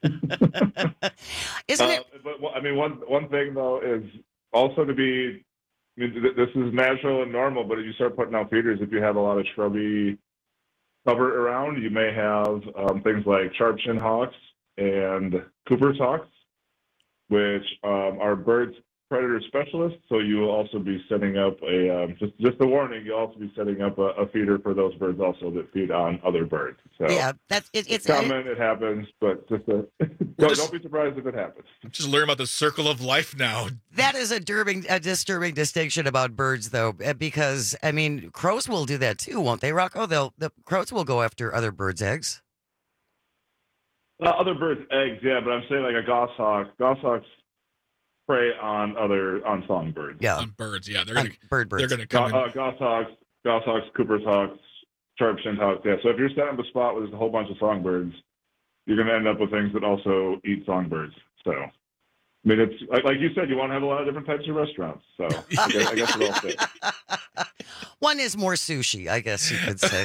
Isn't uh, it? But well, I mean, one one thing though is also to be. I mean, th- this is natural and normal, but if you start putting out feeders, if you have a lot of shrubby cover around, you may have um, things like sharp-chin hawks and Cooper's hawks, which um, are birds predator specialists. So you will also be setting up a um, just just a warning. You'll also be setting up a, a feeder for those birds also that feed on other birds. So yeah, that's it, it's it's common. It, it happens, but just a, don't, just, don't be surprised if it happens. Just learn about the circle of life now. That is a disturbing, a disturbing distinction about birds, though, because I mean, crows will do that too, won't they, Rocco? They'll the crows will go after other birds' eggs. Uh, other birds, eggs, yeah, but I'm saying like a goshawk. Goshawks prey on other on songbirds. Yeah, on birds. Yeah, they're gonna bird birds. They're gonna come. Go, in. uh, goshawks, goshawks, Cooper's hawks, sharp-shinned hawks. Yeah. So if you're setting up a spot where there's a whole bunch of songbirds, you're gonna end up with things that also eat songbirds. So, I mean, it's like, like you said, you want to have a lot of different types of restaurants. So I guess, I guess it all fits. One is more sushi, I guess you could say.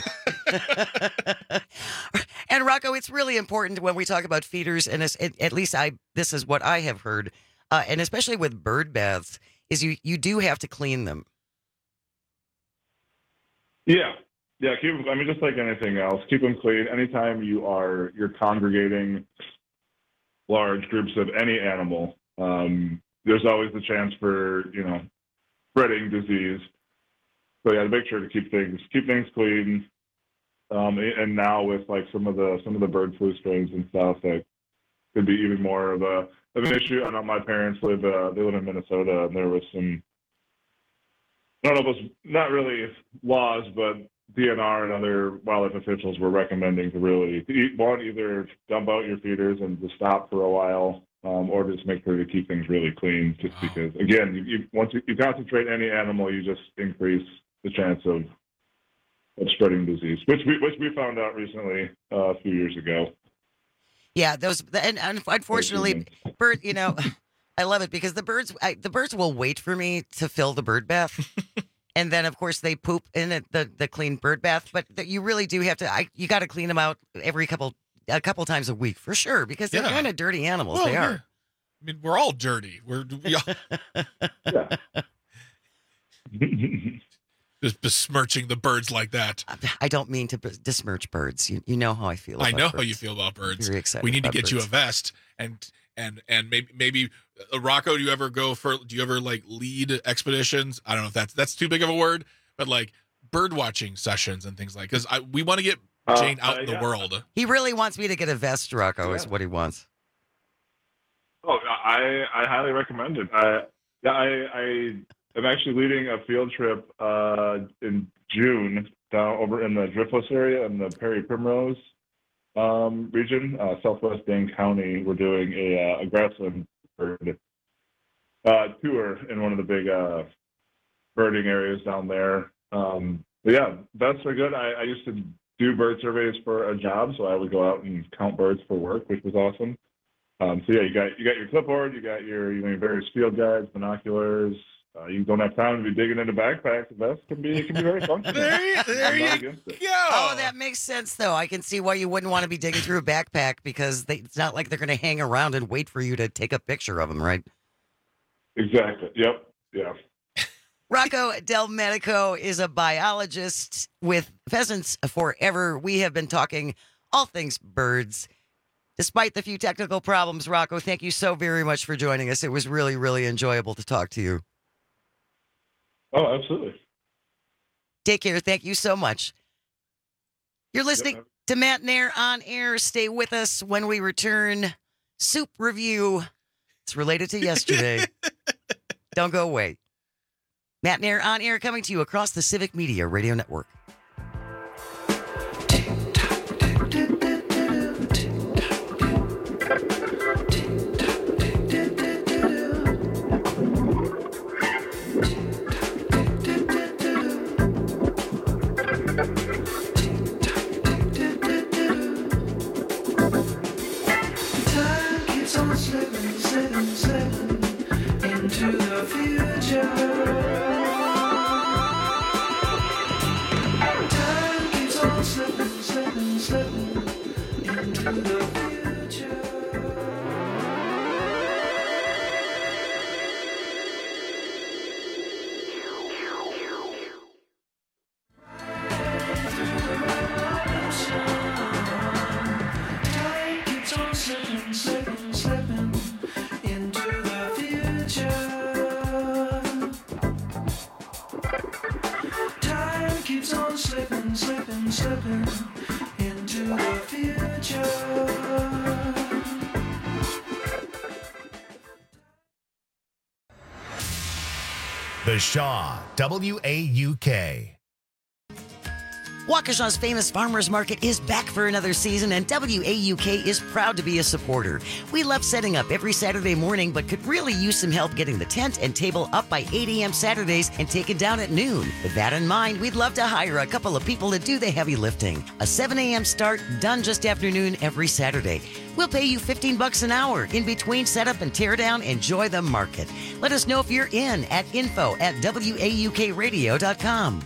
And Rocco, it's really important when we talk about feeders, and it's, it, at least I this is what I have heard, uh, and especially with bird baths, is you you do have to clean them. Yeah, yeah. Keep. I mean, just like anything else, keep them clean. Anytime you are you're congregating large groups of any animal, um, there's always the chance for you know spreading disease. So yeah, make sure to keep things keep things clean. Um, and now with like some of the some of the bird flu strains and stuff, that could be even more of a of an issue. I know my parents live uh, they live in Minnesota, and there was some I don't know if it was not really laws, but D N R and other wildlife officials were recommending to really to eat, one either dump out your feeders and to stop for a while, um, or just make sure to keep things really clean. Just wow. because, again, you, you, once you, you concentrate any animal, you just increase the chance of of spreading disease, which we which we found out recently uh, a few years ago. Yeah, those and, and unfortunately, bird. You know, I love it because the birds I, the birds will wait for me to fill the bird bath, and then of course they poop in it, the the clean bird bath. But the, you really do have to. I, you got to clean them out every couple a couple times a week for sure because they're Yeah. kind of dirty animals. Well, they we're- are. I mean, we're all dirty. We're we all, just besmirching the birds like that. I don't mean to besmirch birds. You you know how I feel. I about know birds. how you feel about birds. Very excited We need to about get you a birds. vest and and and maybe maybe uh, Rocco. Do you ever go for? Do you ever like lead expeditions? I don't know if that's that's too big of a word, but like bird watching sessions and things like. Because I we want to get Jane Uh, out uh, in the yeah. world. He really wants me to get a vest, Rocco. Is Yeah. what he wants. Oh, I I highly recommend it. I yeah, I I am actually leading a field trip uh, in June down over in the Driftless area in the Perry Primrose um, region, uh, Southwest Dane County. We're doing a, uh, a grassland bird uh, tour in one of the big uh, birding areas down there. Um, but yeah, vests are good. I, I used to do bird surveys for a job, so I would go out and count birds for work, which was awesome. Um, so yeah, you got you got your clipboard, you got your you know your various field guides, binoculars. Uh, you don't have time to be digging into backpacks. The vest can be it can be very functional. There you, there I'm not you against it. go. Oh, that makes sense, though. I can see why you wouldn't want to be digging through a backpack because they, it's not like they're going to hang around and wait for you to take a picture of them, right? Exactly. Yep. Yeah. Rocco Del Medico is a biologist with Pheasants Forever. We have been talking all things birds. Despite the few technical problems, Rocco, thank you so very much for joining us. It was really, really enjoyable to talk to you. Oh, absolutely. Take care. Thank you so much. You're listening Yep. to Matt Nair on air. Stay with us when we return. Soup review. It's related to yesterday. Don't go away. Matt Nair on air coming to you across the Civic Media Radio Network. Time keeps on slipping, slipping, slipping into the future. Time keeps on slipping, slipping, slipping into the future. Time keeps on slipping, slipping, slipping into the future. Time keeps on slipping, slipping, slipping into the future. The Shaw, W A U K. Waukesha's famous farmers market is back for another season, and W A U K is proud to be a supporter. We love setting up every Saturday morning, but could really use some help getting the tent and table up by eight a.m. Saturdays and taken down at noon. With that in mind, we'd love to hire a couple of people to do the heavy lifting. A seven a.m. start, done just after noon every Saturday. We'll pay you fifteen bucks an hour. In between setup and tear down, enjoy the market. Let us know if you're in at info at W A U K radio dot com.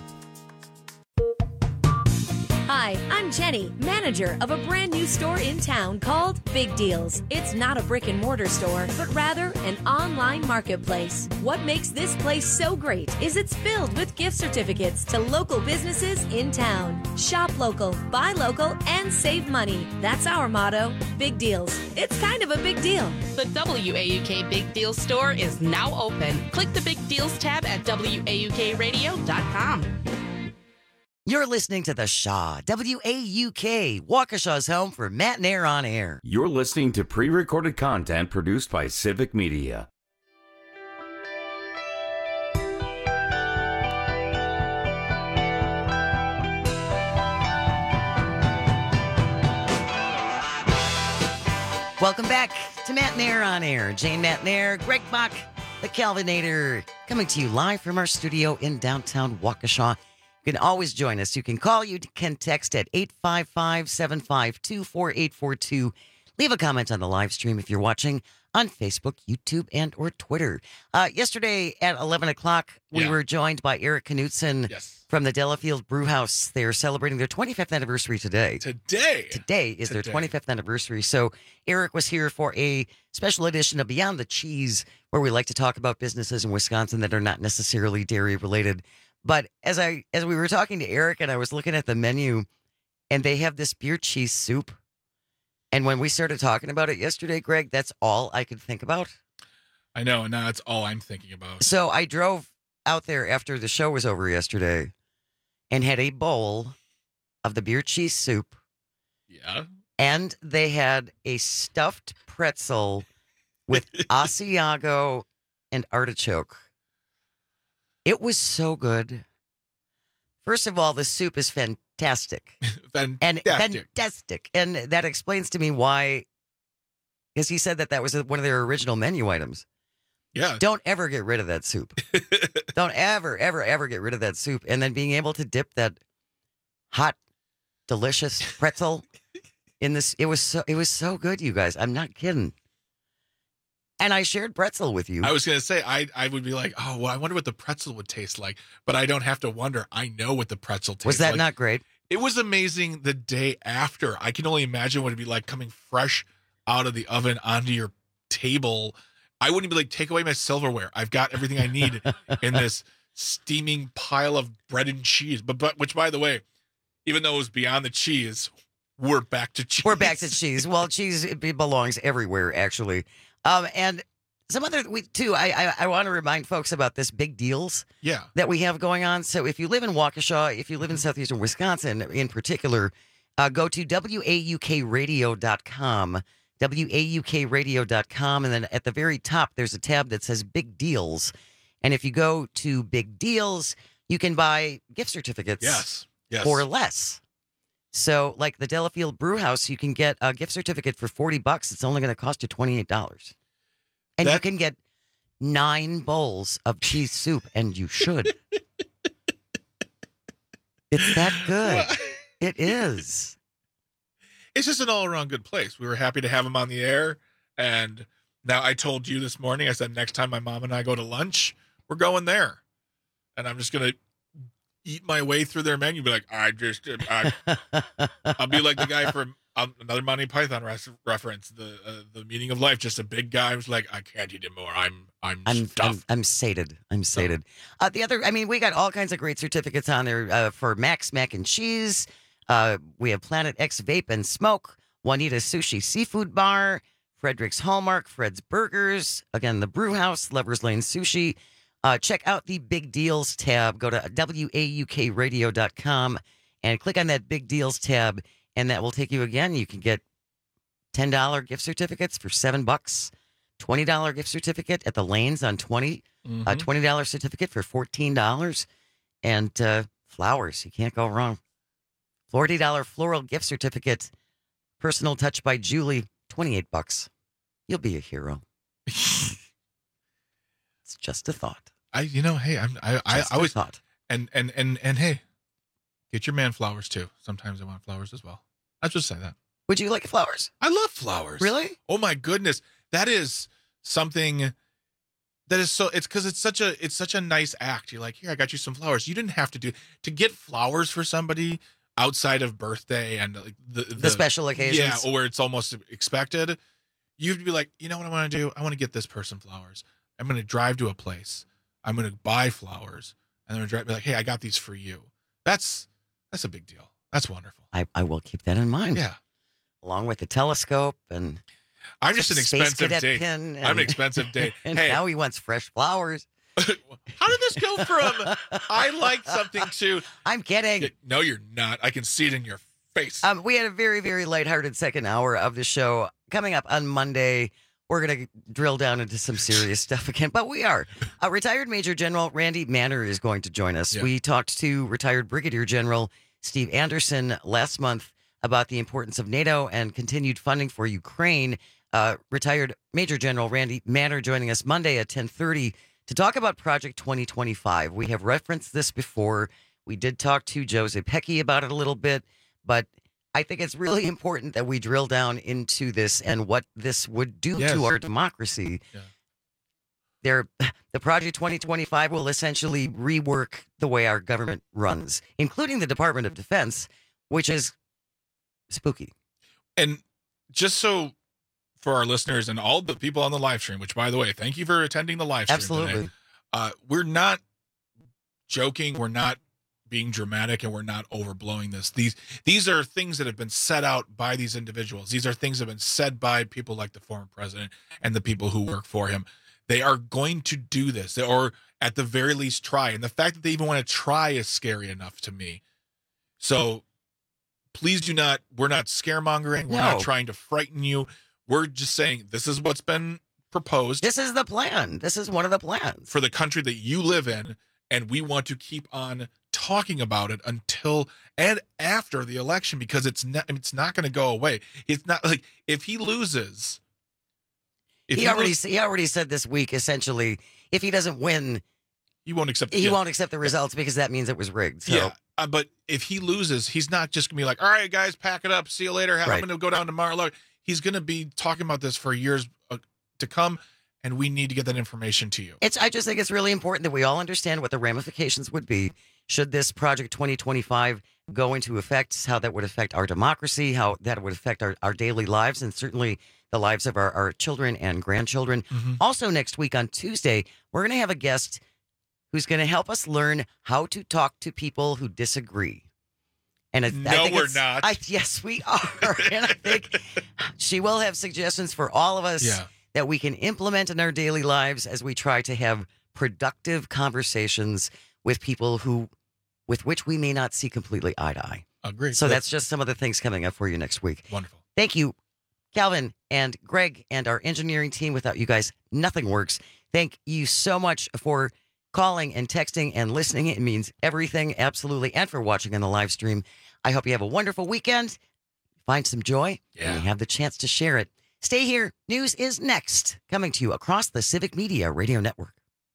Hi, I'm Jenny, manager of a brand new store in town called Big Deals. It's not a brick and mortar store, but rather an online marketplace. What makes this place so great is it's filled with gift certificates to local businesses in town. Shop local, buy local, and save money. That's our motto. Big Deals. It's kind of a big deal. The W A U K Big Deals store is now open. Click the Big Deals tab at W A U K radio dot com. You're listening to The Shaw, W A U K, Waukesha's home for Matt and Air on Air. You're listening to pre-recorded content produced by Civic Media. Welcome back to Matt and Air on Air. Jane Matt and Air, Greg Bach, the Calvinator, coming to you live from our studio in downtown Waukesha. You can always join us. You can call, you can text at eight five five, seven five two, four eight four two. Leave a comment on the live stream if you're watching on Facebook, YouTube, and or Twitter. Uh, yesterday at eleven o'clock, we Yeah. were joined by Eric Knutson Yes. from the Delafield Brew House. They're celebrating their twenty-fifth anniversary today. Today. Today is their Today. twenty-fifth anniversary. So Eric was here for a special edition of Beyond the Cheese, where we like to talk about businesses in Wisconsin that are not necessarily dairy related. But as I as we were talking to Eric and I was looking at the menu, and they have this beer cheese soup. And when we started talking about it yesterday, Greg, that's all I could think about. I know, and now that's all I'm thinking about. So I drove out there after the show was over yesterday and had a bowl of the beer cheese soup. Yeah. And they had a stuffed pretzel with Asiago and artichoke. It was so good. First of all, the soup is fantastic. Fantastic. And fantastic. And that explains to me why, because he said that that was one of their original menu items. Yeah. Don't ever get rid of that soup. Don't ever, ever, ever get rid of that soup. And then being able to dip that hot, delicious pretzel in this, it was so, it was so good, you guys. I'm not kidding. And I shared pretzel with you. I was going to say, I I would be like, oh, well, I wonder what the pretzel would taste like. But I don't have to wonder. I know what the pretzel tastes like. Was that not great? It was amazing the day after. I can only imagine what it'd be like coming fresh out of the oven onto your table. I wouldn't be like, take away my silverware. I've got everything I need in this steaming pile of bread and cheese. But, but which, by the way, even though it was beyond the cheese, we're back to cheese. We're back to cheese. Well, cheese it belongs everywhere, actually. Um, and some other, we too, I, I, I want to remind folks about this Big Deals Yeah. that we have going on. So if you live in Waukesha, if you live in southeastern Wisconsin in particular, uh, go to W A U K radio dot com, W A U K radio dot com, and then at the very top, there's a tab that says Big Deals. And if you go to Big Deals, you can buy gift certificates Yes. Yes. for less. So, like the Delafield Brew House, you can get a gift certificate for forty bucks. It's only going to cost you twenty-eight dollars. And That- you can get nine bowls of cheese soup, and you should. It's that good. It is. It's just an all-around good place. We were happy to have him on the air. And now I told you this morning, I said, next time my mom and I go to lunch, we're going there. And I'm just going to eat my way through their menu. Be like, I just, I, I'll be like the guy from um, another Monty Python res- reference, the uh, the meaning of life. Just a big guy who's like, I can't eat anymore. I'm, I'm, I'm, I'm, stuffed. I'm sated. I'm sated. Uh, the other, I mean, we got all kinds of great certificates on there uh, for Max Mac and Cheese. Uh, we have Planet X Vape and Smoke, Juanita Sushi Seafood Bar, Frederick's Hallmark, Fred's Burgers, again, the Brew House, Lovers Lane Sushi. Uh, check out the Big Deals tab. Go to W A U K radio dot com and click on that Big Deals tab, and that will take you again. You can get ten dollars gift certificates for seven bucks, twenty dollars gift certificate at the Lanes on twenty, Mm-hmm. a twenty dollars certificate for fourteen dollars, and uh, flowers. You can't go wrong. forty dollars floral gift certificate. Personal touch by Julie, twenty-eight bucks. You'll be a hero. It's just a thought. I, you know, hey, I'm, I, I, Just I always a thought. And, and, and, and hey, get your man flowers too. Sometimes I want flowers as well. I just say that. Would you like flowers? I love flowers. Really? Oh my goodness. That is something that is so, it's because it's such a, it's such a nice act. You're like, here, I got you some flowers. You didn't have to do, to get flowers for somebody outside of birthday and like the, the, The special occasions. Yeah, or it's almost expected. You have to be like, you know what I want to do? I want to get this person flowers. I'm going to drive to a place. I'm going to buy flowers. And then I'm going to be like, hey, I got these for you. That's, that's a big deal. That's wonderful. I, I will keep that in mind. Yeah. Along with the telescope and I'm just an Space expensive Cadet date. pin and- I'm an expensive date. And Hey, now he wants fresh flowers. how did this go from I like something to I'm kidding. No, you're not. I can see it in your face. Um, we had a very, very lighthearted second hour of the show. Coming up on Monday, we're going to drill down into some serious stuff again, but we are. Uh, retired Major General Randy Manner is going to join us. Yeah. We talked to retired Brigadier General Steve Anderson last month about the importance of NATO and continued funding for Ukraine. Uh, retired Major General Randy Manner joining us Monday at ten thirty to talk about Project twenty twenty-five. We have referenced this before. We did talk to Joseph Pecky about it a little bit, but I think it's really important that we drill down into this and what this would do Yes. to our democracy. Yeah. There, the Project twenty twenty-five will essentially rework the way our government runs, including the Department of Defense, which is spooky. And just so for our listeners and all the people on the live stream, which by the way, thank you for attending the live stream Absolutely. today. Uh, we're not joking. We're not being dramatic, and we're not overblowing this. These these are things that have been set out by these individuals. These are things that have been said by people like the former president and the people who work for him. They are going to do this, or at the very least try. And the fact that they even want to try is scary enough to me. So please do not, we're not scaremongering. We're No. not trying to frighten you. We're just saying this is what's been proposed. This is the plan. This is one of the plans for the country that you live in. And we want to keep on talking about it until and after the election, because it's not, it's not going to go away. It's not like if he loses. If He, he already lose- he already said this week, essentially, if he doesn't win, he won't accept. he yeah. won't accept the results because that means it was rigged. So. Yeah, uh, but if he loses, he's not just gonna be like, "All right, guys, pack it up. See you later. I'm Right. gonna go down tomorrow." Look, he's gonna be talking about this for years uh, to come, and we need to get that information to you. It's. I just think it's really important that we all understand what the ramifications would be should this Project twenty twenty-five go into effect, how that would affect our democracy, how that would affect our, our daily lives, and certainly the lives of our, our children and grandchildren. Mm-hmm. Also, next week on Tuesday, we're going to have a guest who's going to help us learn how to talk to people who disagree. And it, I No, think we're it's- not. I, yes, we are. And I think she will have suggestions for all of us Yeah. that we can implement in our daily lives as we try to have productive conversations with people who, with which we may not see completely eye to eye. Agreed. So that's just some of the things coming up for you next week. Wonderful. Thank you, Calvin and Greg and our engineering team. Without you guys, nothing works. Thank you so much for calling and texting and listening. It means everything, absolutely, and for watching on the live stream. I hope you have a wonderful weekend. Find some joy, and you have the chance to share it. Stay here. News is next, coming to you across the Civic Media Radio Network.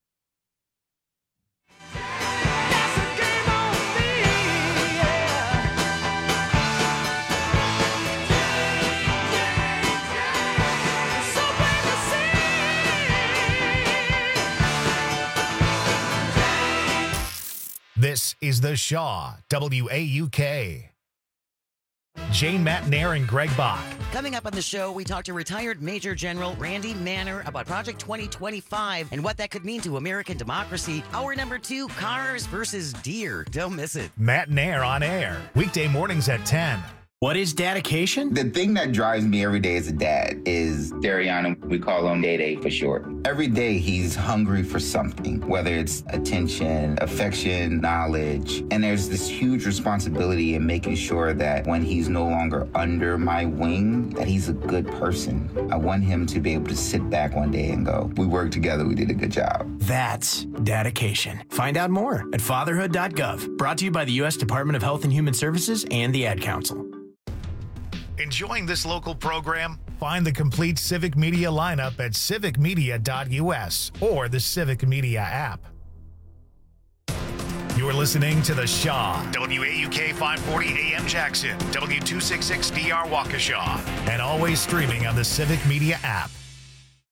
This is the Shaw, W A U K. Jane Matnair and Greg Bach. Coming up on the show, we talk to retired Major General Randy Manner about Project twenty twenty-five and what that could mean to American democracy. Hour number two, cars versus deer. Don't miss it. Matnair on air. Weekday mornings at ten. What is dedication? The thing that drives me every day as a dad is Dariana. We call him Day Day for short. Every day he's hungry for something, whether it's attention, affection, knowledge. And there's this huge responsibility in making sure that when he's no longer under my wing, that he's a good person. I want him to be able to sit back one day and go, we worked together, we did a good job. That's dedication. Find out more at fatherhood dot gov. Brought to you by the U S Department of Health and Human Services and the Ad Council. Enjoying this local program? Find the complete Civic Media lineup at civic media dot U S or the Civic Media app. You're listening to The Shaw, W A U K five forty A M Jackson, W two sixty-six D R Waukesha, and always streaming on the Civic Media app.